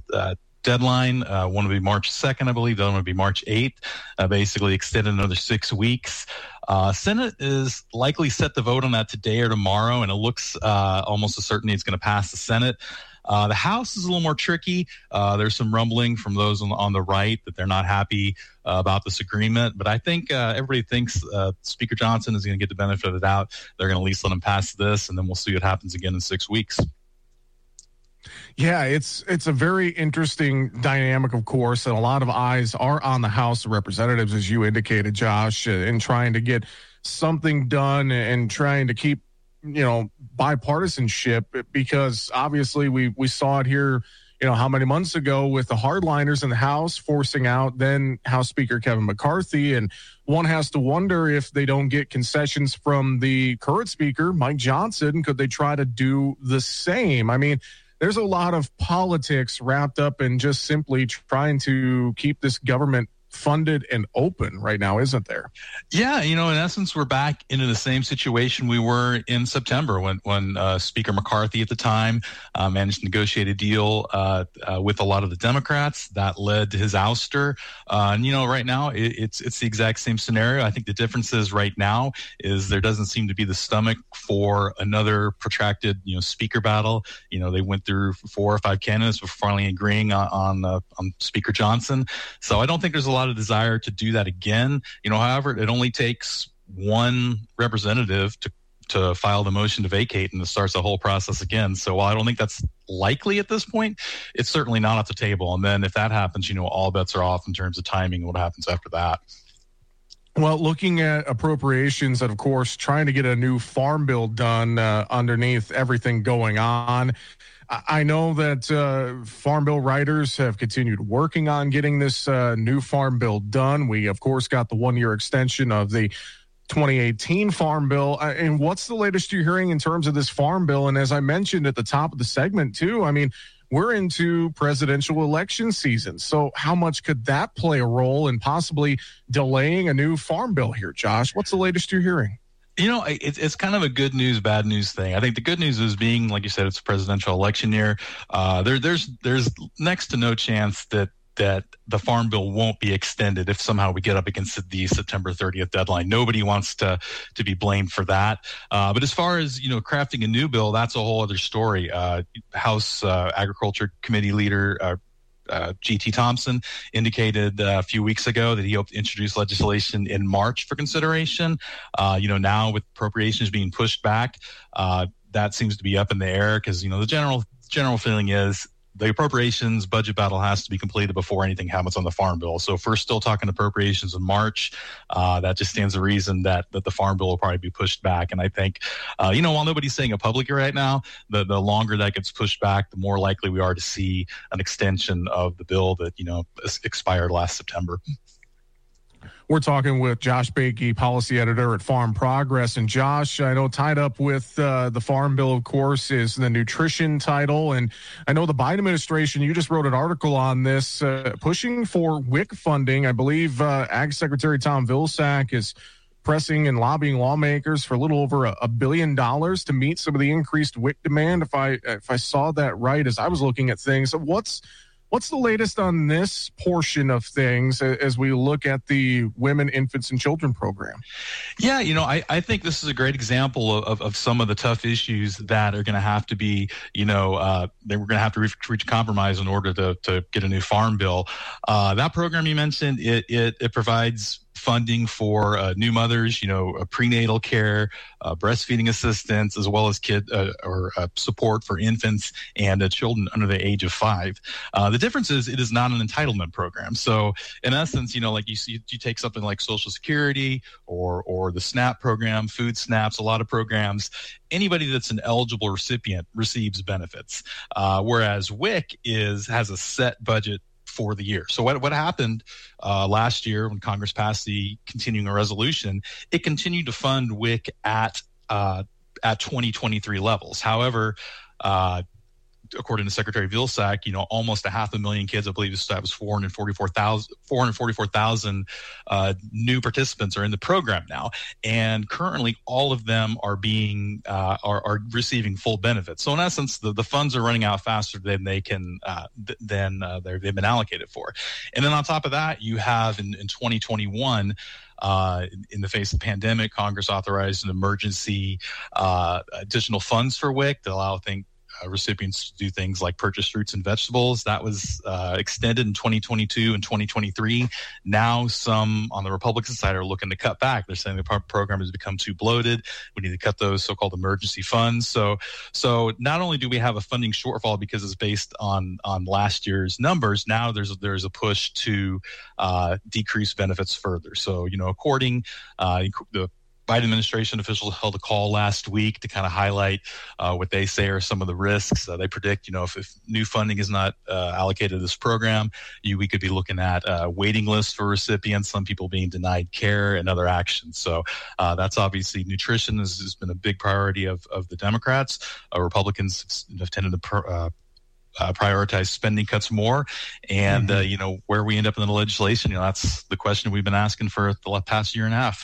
Speaker 4: deadline. One would be March 2nd, I believe. The other one would be March 8th, basically extended another 6 weeks. Senate is likely set to vote on that today or tomorrow, and it looks almost a certainty it's going to pass the Senate. The House is a little more tricky. There's some rumbling from those on the right that they're not happy about this agreement. But I think everybody thinks Speaker Johnson is going to get the benefit of the doubt. They're going to at least let him pass this, and then we'll see what happens again in 6 weeks.
Speaker 18: Yeah, it's a very interesting dynamic, of course, and a lot of eyes are on the House of Representatives, as you indicated, Josh, in trying to get something done and trying to keep, you know, bipartisanship, because obviously we saw it here, you know, how many months ago with the hardliners in the House forcing out then House Speaker Kevin McCarthy. And one has to wonder if they don't get concessions from the current Speaker, Mike Johnson, could they try to do the same? I mean, there's a lot of politics wrapped up in just simply trying to keep this government funded and open right now, isn't there?
Speaker 4: Yeah, you know, in essence, we're back into the same situation we were in September when Speaker McCarthy at the time managed to negotiate a deal with a lot of the Democrats that led to his ouster. And, you know, right now it's the exact same scenario. I think the difference is right now is there doesn't seem to be the stomach for another protracted, you know, speaker battle. You know, they went through 4 or 5 candidates before finally agreeing on Speaker Johnson. So I don't think there's a lot of desire to do that again. You know, however, it only takes one representative to file the motion to vacate, and it starts the whole process again. So while I don't think that's likely at this point, it's certainly not off the table. And then if that happens, you know, all bets are off in terms of timing and what happens after that.
Speaker 18: Well, looking at appropriations and, of course, trying to get a new farm bill done underneath everything going on, I know that Farm Bill writers have continued working on getting this new Farm Bill done. We, of course, got the 1-year extension of the 2018 Farm Bill. And what's the latest you're hearing in terms of this Farm Bill? And as I mentioned at the top of the segment, too, I mean, we're into presidential election season. So how much could that play a role in possibly delaying a new Farm Bill here, Josh? What's the latest you're hearing?
Speaker 4: It's kind of a good news, bad news thing. I think the good news is being, like you said, it's a presidential election year. There's next to no chance that the Farm Bill won't be extended if somehow we get up against the September 30th deadline. Nobody wants to be blamed for that. But as far as, crafting a new bill, that's a whole other story. House Agriculture Committee Leader G.T. Thompson indicated a few weeks ago that he hoped to introduce legislation in March for consideration. Now with appropriations being pushed back, that seems to be up in the air because, the general feeling is the appropriations budget battle has to be completed before anything happens on the Farm Bill. So if we're still talking appropriations in March, that just stands to reason that the Farm Bill will probably be pushed back. And I think, while nobody's saying it publicly right now, the longer that gets pushed back, the more likely we are to see an extension of the bill that, expired last September.
Speaker 18: We're talking with Josh Bakie, policy editor at Farm Progress. And Josh, I know tied up with the Farm Bill, of course, is the nutrition title. And I know the Biden administration, you just wrote an article on this, pushing for WIC funding. I believe Ag Secretary Tom Vilsack is pressing and lobbying lawmakers for a little over $1 billion to meet some of the increased WIC demand. If I saw that right as I was looking at things, so What's the latest on this portion of things as we look at the Women, Infants, and Children program?
Speaker 4: Yeah, I think this is a great example of some of the tough issues that are going to have to be, they were going to have to reach a compromise in order to get a new Farm Bill. That program you mentioned, it provides funding for new mothers, prenatal care, breastfeeding assistance, as well as support for infants and children under the age of 5. The difference is it is not an entitlement program. So in essence, like you take something like Social Security or the SNAP program, food snaps, a lot of programs, anybody that's an eligible recipient receives benefits. Whereas WIC has a set budget for the year. So what happened last year when Congress passed the continuing resolution, it continued to fund WIC at 2023 levels. However, according to Secretary Vilsack, almost 500,000 kids, I believe that was 444,000 new participants are in the program now, and currently all of them are being are receiving full benefits. So in essence, the funds are running out faster than they can they've been allocated for. And then on top of that, you have in 2021. In the face of the pandemic, Congress authorized an emergency additional funds for WIC to allow recipients to do things like purchase fruits and vegetables. That was extended in 2022 and 2023. Now some on the Republican side are looking to cut back. They're saying the program has become too bloated. We need to cut those so-called emergency funds. So not only do we have a funding shortfall because it's based on last year's numbers, now there's a push to decrease benefits further. So, according the Biden administration officials held a call last week to kind of highlight what they say are some of the risks. They predict, if new funding is not allocated to this program, we could be looking at waiting lists for recipients, some people being denied care, and other actions. So that's obviously nutrition has been a big priority of the Democrats. Republicans have tended to prioritize spending cuts more. And, where we end up in the legislation, that's the question we've been asking for the past year and a half.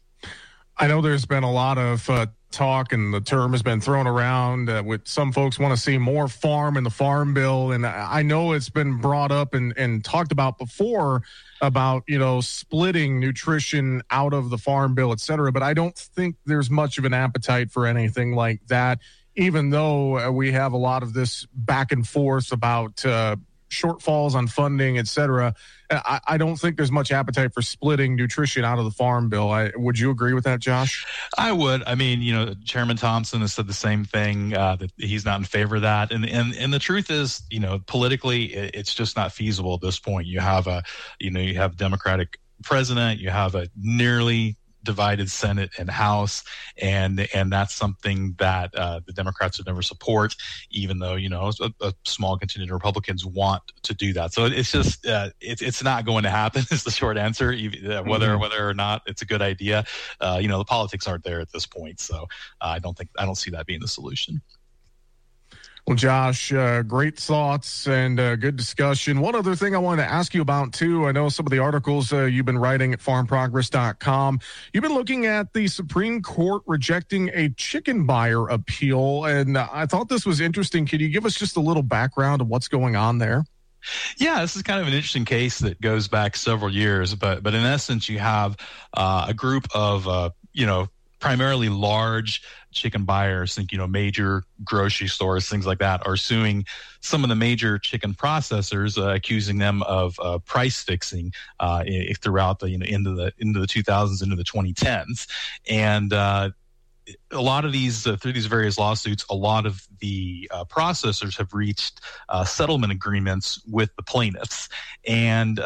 Speaker 18: I know there's been a lot of talk, and the term has been thrown around with some folks want to see more farm in the Farm Bill. And I know it's been brought up and talked about before about, splitting nutrition out of the Farm Bill, et cetera. But I don't think there's much of an appetite for anything like that, even though we have a lot of this back and forth about shortfalls on funding, et cetera. I don't think there's much appetite for splitting nutrition out of the Farm Bill. Would you agree with that, Josh?
Speaker 4: I would. I mean, Chairman Thompson has said the same thing, that he's not in favor of that. And the truth is, politically, it's just not feasible at this point. You have a Democratic president, you have a nearly divided Senate and House, and that's something that the Democrats would never support, even though a small contingent of Republicans want to do that. So it's just it's not going to happen. Is the short answer. Whether or not it's a good idea, the politics aren't there at this point. So I don't see that being the solution.
Speaker 18: Well, Josh, great thoughts and good discussion. One other thing I wanted to ask you about, too, I know some of the articles you've been writing at farmprogress.com. You've been looking at the Supreme Court rejecting a chicken buyer appeal, and I thought this was interesting. Can you give us just a little background of what's going on there?
Speaker 4: Yeah, this is kind of an interesting case that goes back several years, but in essence, you have a group of, primarily large chicken buyers, think, major grocery stores, things like that, are suing some of the major chicken processors, accusing them of price fixing throughout the, into the 2000s, into the 2010s. And a lot of these, through these various lawsuits, a lot of the processors have reached settlement agreements with the plaintiffs. And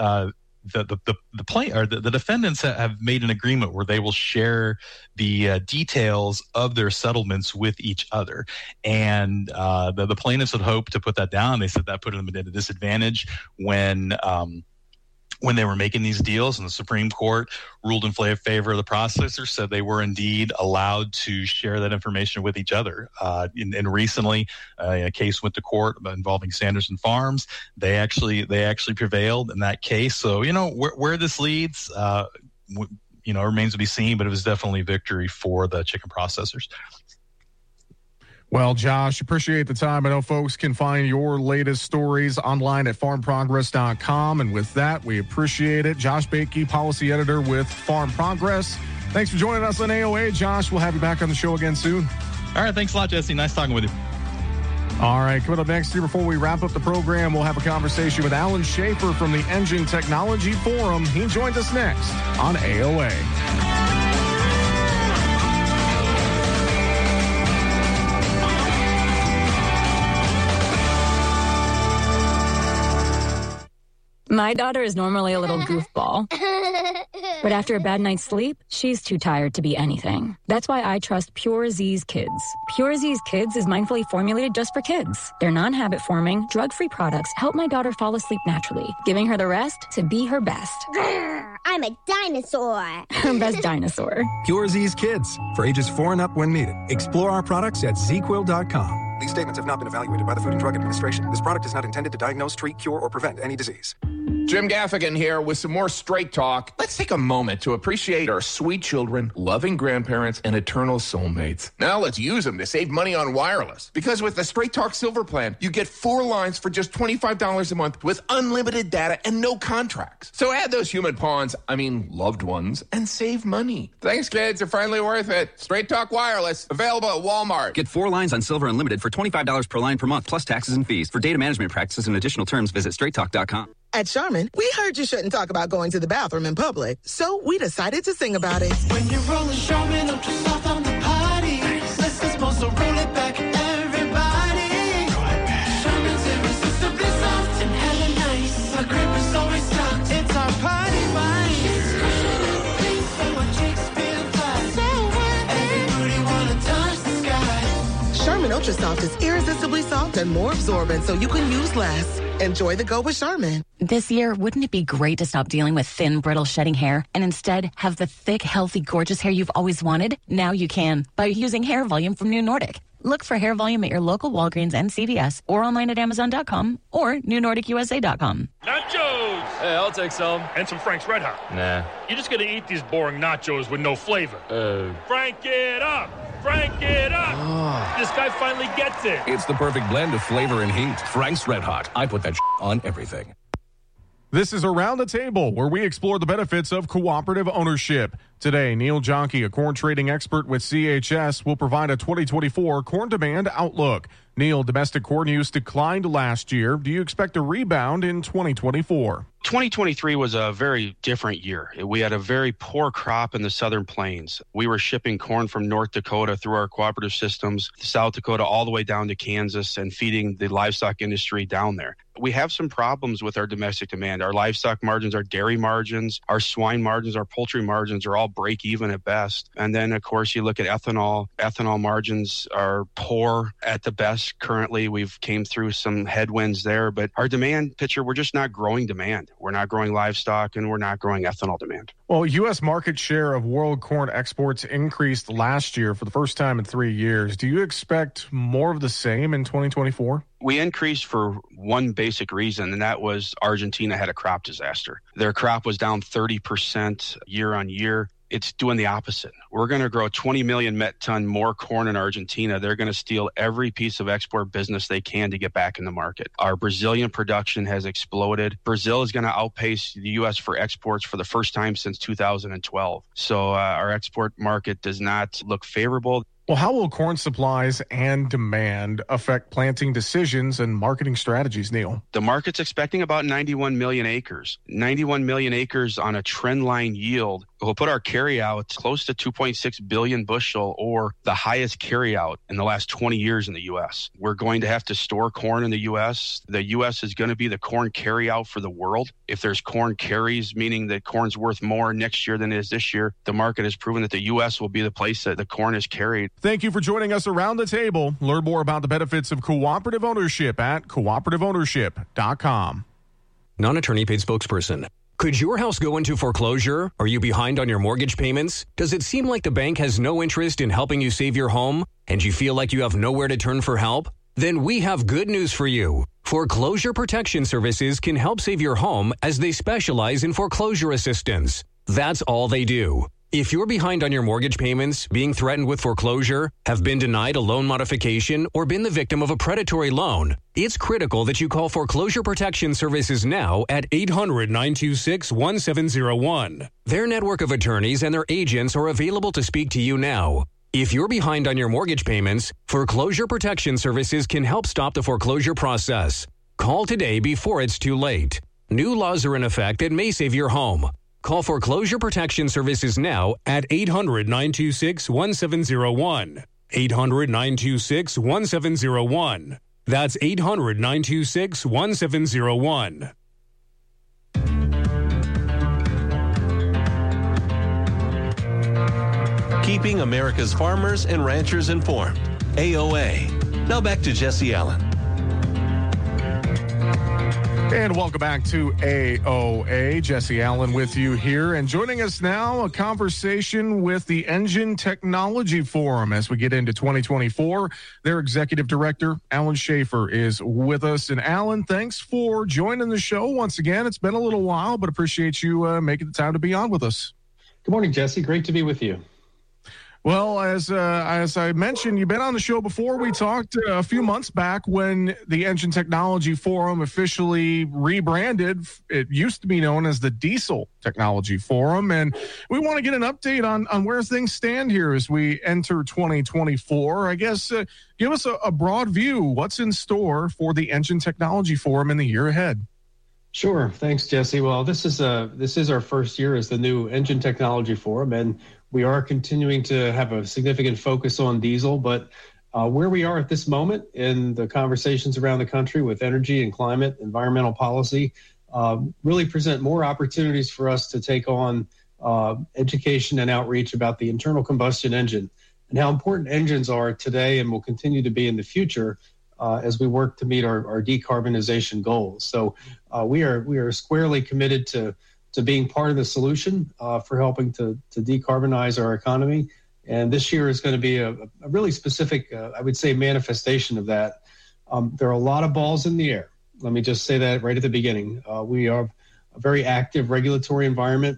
Speaker 4: the defendants have made an agreement where they will share the details of their settlements with each other, and the plaintiffs had hoped to put that down. They said that put them at a disadvantage when they were making these deals, and the Supreme Court ruled in favor of the processors, said they were indeed allowed to share that information with each other. And recently, a case went to court involving Sanderson Farms. They actually prevailed in that case. So, where this leads, remains to be seen, but it was definitely a victory for the chicken processors.
Speaker 18: Well, Josh, appreciate the time. I know folks can find your latest stories online at farmprogress.com. And with that, we appreciate it. Josh Bakie, policy editor with Farm Progress. Thanks for joining us on AOA, Josh. We'll have you back on the show again soon.
Speaker 4: All right. Thanks a lot, Jesse. Nice talking with you.
Speaker 18: All right. Coming up next here before we wrap up the program, we'll have a conversation with Alan Schaefer from the Engine Technology Forum. He joins us next on AOA.
Speaker 6: My daughter is normally a little goofball, but after a bad night's sleep, she's too tired to be anything. That's why I trust Pure Z's Kids. Pure Z's Kids is mindfully formulated just for kids. Their non-habit forming, drug-free products help my daughter fall asleep naturally, giving her the rest to be her best.
Speaker 7: I'm a dinosaur.
Speaker 6: Her best dinosaur.
Speaker 8: Pure Z's Kids, for ages 4 and up when needed. Explore our products at ZQuil.com.
Speaker 9: These statements have not been evaluated by the Food and Drug Administration. This product is not intended to diagnose, treat, cure, or prevent any disease.
Speaker 11: Jim Gaffigan here with some more Straight Talk. Let's take a moment to appreciate our sweet children, loving grandparents, and eternal soulmates. Now let's use them to save money on wireless. Because with the Straight Talk Silver Plan, you get 4 lines for just $25 a month with unlimited data and no contracts. So add those human pawns, loved ones, and save money. Thanks, kids. They're finally worth it. Straight Talk Wireless, available at Walmart.
Speaker 12: Get 4 lines on Silver Unlimited for $25 per line per month, plus taxes and fees. For data management practices and additional terms, visit straighttalk.com.
Speaker 26: At Charmin, we heard you shouldn't talk about going to the bathroom in public, so we decided to sing about it.
Speaker 27: When you're rolling Charmin ultra soft on the potty, less is more, so roll it back, everybody. Roll it back. Charmin's irresistibly soft and hella nice. A grip is always stocked. It's our party wine. Please say what chicks feel fast. So everybody wanna touch the sky.
Speaker 26: Charmin Ultra Soft is irresistibly soft and more absorbent, so you can use less. Enjoy the go with Charmin.
Speaker 28: This year, wouldn't it be great to stop dealing with thin, brittle, shedding hair and instead have the thick, healthy, gorgeous hair you've always wanted? Now you can by using Hair Volume from New Nordic. Look for Hair Volume at your local Walgreens and CVS or online at Amazon.com or NewNordicUSA.com.
Speaker 29: Nachos!
Speaker 30: Hey, I'll take some.
Speaker 29: And some Frank's Red Hot.
Speaker 30: Nah.
Speaker 29: You're just gonna eat these boring nachos with no flavor. Frank it up! Frank it up! This guy finally gets it.
Speaker 31: It's the perfect blend of flavor and heat. Frank's Red Hot. I put that on everything.
Speaker 18: This is Around the Table, where we explore the benefits of cooperative ownership. Today, Neil Jonke, a corn trading expert with CHS, will provide a 2024 corn demand outlook. Neil, domestic corn use declined last year. Do you expect a rebound in 2024?
Speaker 32: 2023 was a very different year. We had a very poor crop in the southern plains. We were shipping corn from North Dakota through our cooperative systems, South Dakota, all the way down to Kansas and feeding the livestock industry down there. We have some problems with our domestic demand. Our livestock margins, our dairy margins, our swine margins, our poultry margins are all break even at best. And then, of course, you look at ethanol. Ethanol margins are poor at the best currently. We've came through some headwinds there, but our demand picture, we're just not growing demand. We're not growing livestock, and we're not growing ethanol demand.
Speaker 18: Well, U.S. market share of world corn exports increased last year for the first time in 3 years. Do you expect more of the same in 2024?
Speaker 32: We increased for one basic reason, and that was Argentina had a crop disaster. Their crop was down 30% year on year. It's doing the opposite. We're going to grow 20 million met ton more corn in Argentina. They're going to steal every piece of export business they can to get back in the market. Our Brazilian production has exploded. Brazil is going to outpace the U.S. for exports for the first time since 2012. So our export market does not look favorable.
Speaker 18: Well, how will corn supplies and demand affect planting decisions and marketing strategies, Neil?
Speaker 32: The market's expecting about 91 million acres. 91 million acres on a trend line yield will put our carryout close to 2.6 billion bushel, or the highest carryout in the last 20 years in the U.S. We're going to have to store corn in the U.S. The U.S. is going to be the corn carryout for the world. If there's corn carries, meaning that corn's worth more next year than it is this year, the market has proven that the U.S. will be the place that the corn is carried.
Speaker 18: Thank you for joining us around the table. Learn more about the benefits of cooperative ownership at cooperativeownership.com.
Speaker 10: Non-attorney paid spokesperson. Could your house go into foreclosure? Are you behind on your mortgage payments? Does it seem like the bank has no interest in helping you save your home, and you feel like you have nowhere to turn for help? Then we have good news for you. Foreclosure Protection Services can help save your home, as they specialize in foreclosure assistance. That's all they do. If you're behind on your mortgage payments, being threatened with foreclosure, have been denied a loan modification, or been the victim of a predatory loan, it's critical that you call Foreclosure Protection Services now at 800-926-1701. Their network of attorneys and their agents are available to speak to you now. If you're behind on your mortgage payments, Foreclosure Protection Services can help stop the foreclosure process. Call today before it's too late. New laws are in effect that may save your home. Call Foreclosure Protection Services now at 800-926-1701. 800-926-1701. That's 800-926-1701.
Speaker 13: Keeping America's farmers and ranchers informed. AOA. Now back to Jesse Allen.
Speaker 18: And welcome back to AOA. Jesse Allen with you here. And joining us now, a conversation with the Engine Technology Forum as we get into 2024. Their executive director, Alan Schaefer, is with us. And Alan, thanks for joining the show once again. It's been a little while, but appreciate you making the time to be on with us.
Speaker 14: Good morning, Jesse. Great to be with you.
Speaker 18: Well, as I mentioned, you've been on the show before. We talked a few months back when the Engine Technology Forum officially rebranded. It used to be known as the Diesel Technology Forum, and we want to get an update on where things stand here as we enter 2024. I guess give us a broad view. What's in store for the Engine Technology Forum in the year ahead?
Speaker 14: Sure. Thanks, Jesse. Well, this is our first year as the new Engine Technology Forum, and we are continuing to have a significant focus on diesel, but where we are at this moment in the conversations around the country with energy and climate, environmental policy, really present more opportunities for us to take on education and outreach about the internal combustion engine and how important engines are today and will continue to be in the future as we work to meet our decarbonization goals. So we are squarely committed to being part of the solution for helping to decarbonize our economy. And this year is going to be a really specific, I would say, manifestation of that. There are a lot of balls in the air. Let me just say that right at the beginning. We are a very active regulatory environment.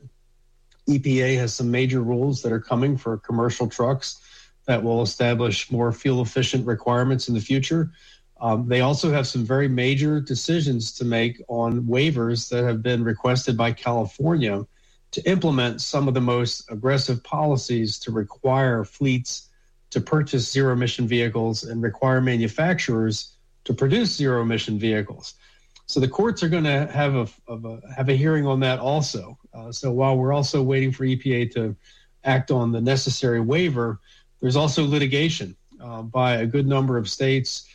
Speaker 14: EPA has some major rules that are coming for commercial trucks that will establish more fuel-efficient requirements in the future. They also have some very major decisions to make on waivers that have been requested by California to implement some of the most aggressive policies to require fleets to purchase zero-emission vehicles and require manufacturers to produce zero-emission vehicles. So the courts are going to have a hearing on that also. So while we're also waiting for EPA to act on the necessary waiver, there's also litigation by a good number of states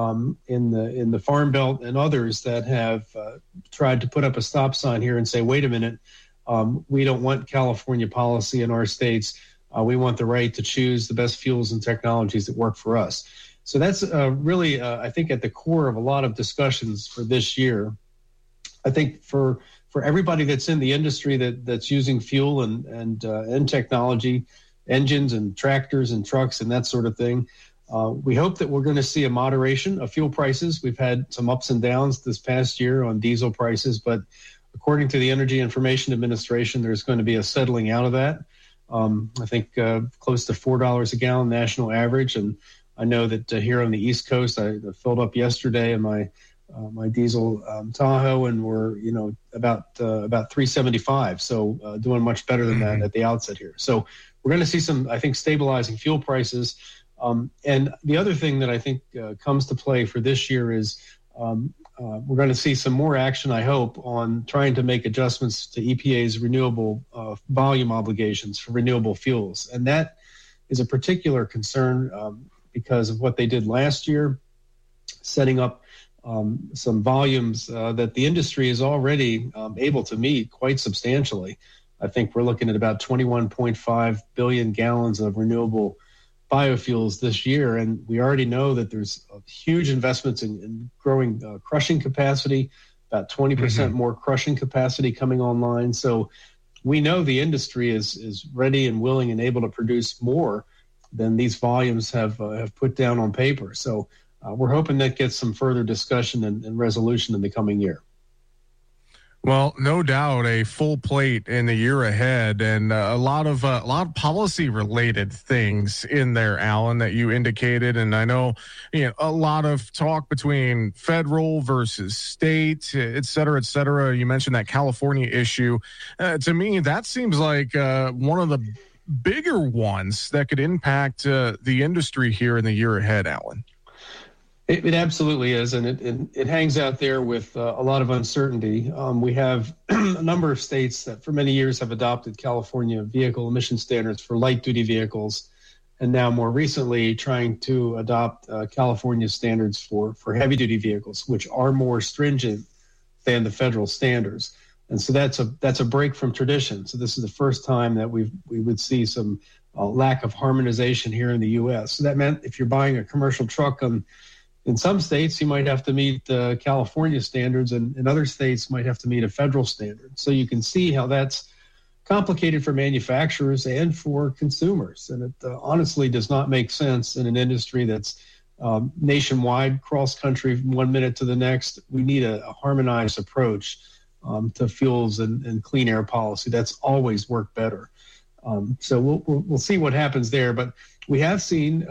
Speaker 14: in the Farm Belt and others that have tried to put up a stop sign here and say, wait a minute, We don't want California policy in our states. We want the right to choose the best fuels and technologies that work for us. So that's really, I think, at the core of a lot of discussions for this year. I think for everybody that's in the industry that's using fuel and technology, engines and tractors and trucks and that sort of thing, we hope that we're going to see a moderation of fuel prices. We've had some ups and downs this past year on diesel prices, but according to the Energy Information Administration, there's going to be a settling out of that. I think close to $4 a gallon national average. And I know that here on the East Coast, I filled up yesterday in my diesel Tahoe, and we're about $3.75. So doing much better than that at the outset here. So we're going to see some, I think, stabilizing fuel prices. And the other thing that I think comes to play for this year is we're going to see some more action, I hope, on trying to make adjustments to EPA's renewable volume obligations for renewable fuels. And that is a particular concern because of what they did last year, setting up some volumes that the industry is already able to meet quite substantially. I think we're looking at about 21.5 billion gallons of renewable biofuels this year, and we already know that there's huge investments in growing crushing capacity, about 20% more crushing capacity coming online. So we know the industry is ready and willing and able to produce more than these volumes have put down on paper. So we're hoping that gets some further discussion and resolution in the coming year.
Speaker 18: Well, no doubt a full plate in the year ahead, and a lot of policy related things in there, Alan, that you indicated. And I know, a lot of talk between federal versus state, et cetera, et cetera. You mentioned that California issue. To me, that seems like one of the bigger ones that could impact the industry here in the year ahead, Alan.
Speaker 14: It absolutely is, and it hangs out there with a lot of uncertainty. We have a number of states that for many years have adopted California vehicle emission standards for light-duty vehicles, and now more recently trying to adopt California standards for heavy-duty vehicles, which are more stringent than the federal standards. And so that's a break from tradition. So this is the first time that we would see some lack of harmonization here in the U.S. So that meant if you're buying a commercial truck in some states, you might have to meet California standards, and in other states might have to meet a federal standard. So you can see how that's complicated for manufacturers and for consumers. And it honestly does not make sense in an industry that's nationwide, cross-country, 1 minute to the next. We need a harmonized approach to fuels and clean air policy. That's always worked better. So we'll see what happens there. But we have seen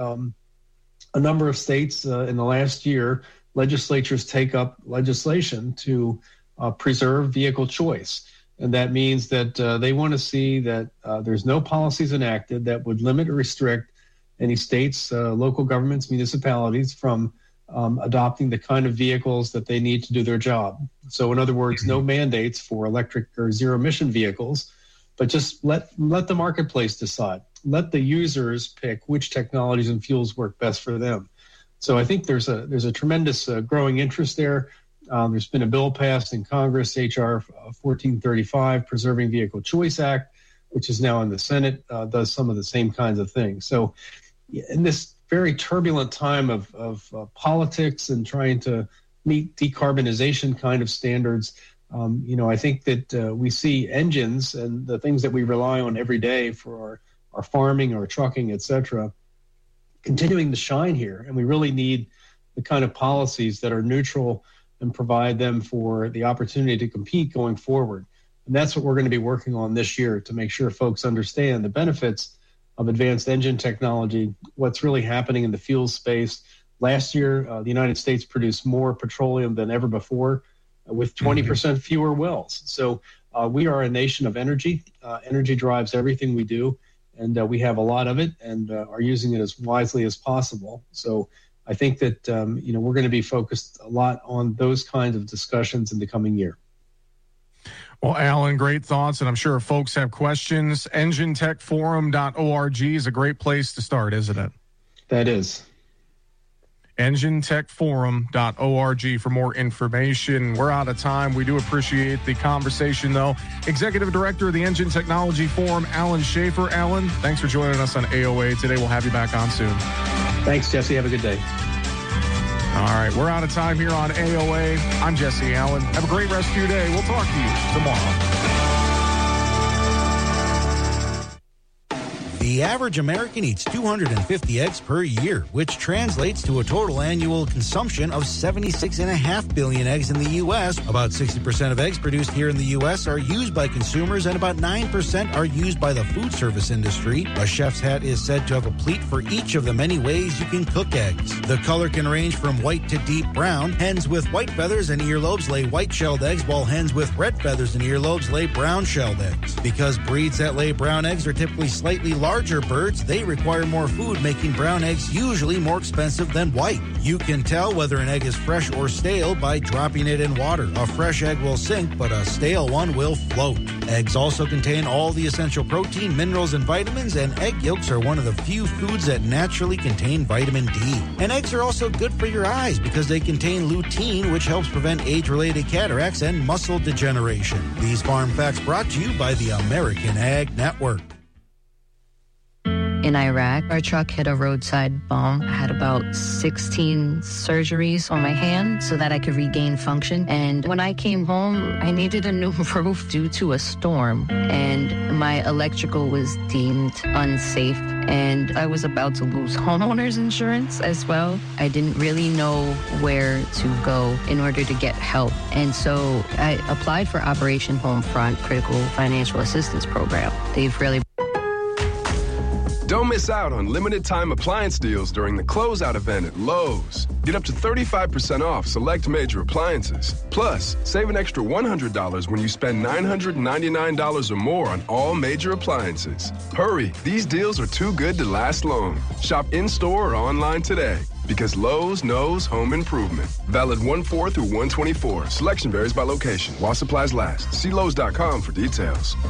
Speaker 14: a number of states in the last year, legislatures take up legislation to preserve vehicle choice. And that means that they want to see that there's no policies enacted that would limit or restrict any states, local governments, municipalities from adopting the kind of vehicles that they need to do their job. So in other words, no mandates for electric or zero emission vehicles, but just let the marketplace decide. Let the users pick which technologies and fuels work best for them. So I think there's a tremendous growing interest there. There's been a bill passed in Congress, H.R. 1435, Preserving Vehicle Choice Act, which is now in the Senate, does some of the same kinds of things. So in this very turbulent time of politics and trying to meet decarbonization kind of standards, I think that we see engines and the things that we rely on every day for our farming, our trucking, et cetera, continuing to shine here. And we really need the kind of policies that are neutral and provide them for the opportunity to compete going forward. And that's what we're going to be working on this year to make sure folks understand the benefits of advanced engine technology, what's really happening in the fuel space. Last year, the United States produced more petroleum than ever before with 20% fewer wells. So we are a nation of energy. Energy drives everything we do. And we have a lot of it and are using it as wisely as possible. So I think that, we're going to be focused a lot on those kinds of discussions in the coming year.
Speaker 18: Well, Alan, great thoughts. And I'm sure if folks have questions, enginetechforum.org is a great place to start, isn't it?
Speaker 14: That is.
Speaker 18: EngineTechForum.org for more information. We're out of time. We do appreciate the conversation, though. Executive Director of the Engine Technology Forum, Alan Schaefer. Alan, thanks for joining us on AOA today. We'll have you back on soon.
Speaker 14: Thanks, Jesse. Have a good day.
Speaker 18: All right, we're out of time here on AOA. I'm Jesse Allen. Have a great rest of your day. We'll talk to you tomorrow.
Speaker 5: The average American eats 250 eggs per year, which translates to a total annual consumption of 76.5 billion eggs in the U.S. About 60% of eggs produced here in the U.S. are used by consumers, and about 9% are used by the food service industry. A chef's hat is said to have a pleat for each of the many ways you can cook eggs. The color can range from white to deep brown. Hens with white feathers and earlobes lay white-shelled eggs, while hens with red feathers and earlobes lay brown-shelled eggs. Because breeds that lay brown eggs are typically slightly larger birds, they require more food, making brown eggs usually more expensive than white. You can tell whether an egg is fresh or stale by dropping it in water. A fresh egg will sink, but a stale one will float. Eggs also contain all the essential protein, minerals, and vitamins, and egg yolks are one of the few foods that naturally contain vitamin D. And eggs are also good for your eyes because they contain lutein, which helps prevent age-related cataracts and muscle degeneration. These farm facts brought to you by the American Ag Network.
Speaker 15: In Iraq, our truck hit a roadside bomb. I had about 16 surgeries on my hand so that I could regain function. And when I came home, I needed a new roof due to a storm. And my electrical was deemed unsafe. And I was about to lose homeowner's insurance as well. I didn't really know where to go in order to get help. And so I applied for Operation Homefront Critical Financial Assistance Program. They've really...
Speaker 16: Don't miss out on limited-time appliance deals during the closeout event at Lowe's. Get up to 35% off select major appliances. Plus, save an extra $100 when you spend $999 or more on all major appliances. Hurry, these deals are too good to last long. Shop in-store or online today. Because Lowe's knows home improvement. Valid 1/4 through 1/24. Selection varies by location. While supplies last. See Lowe's.com for details.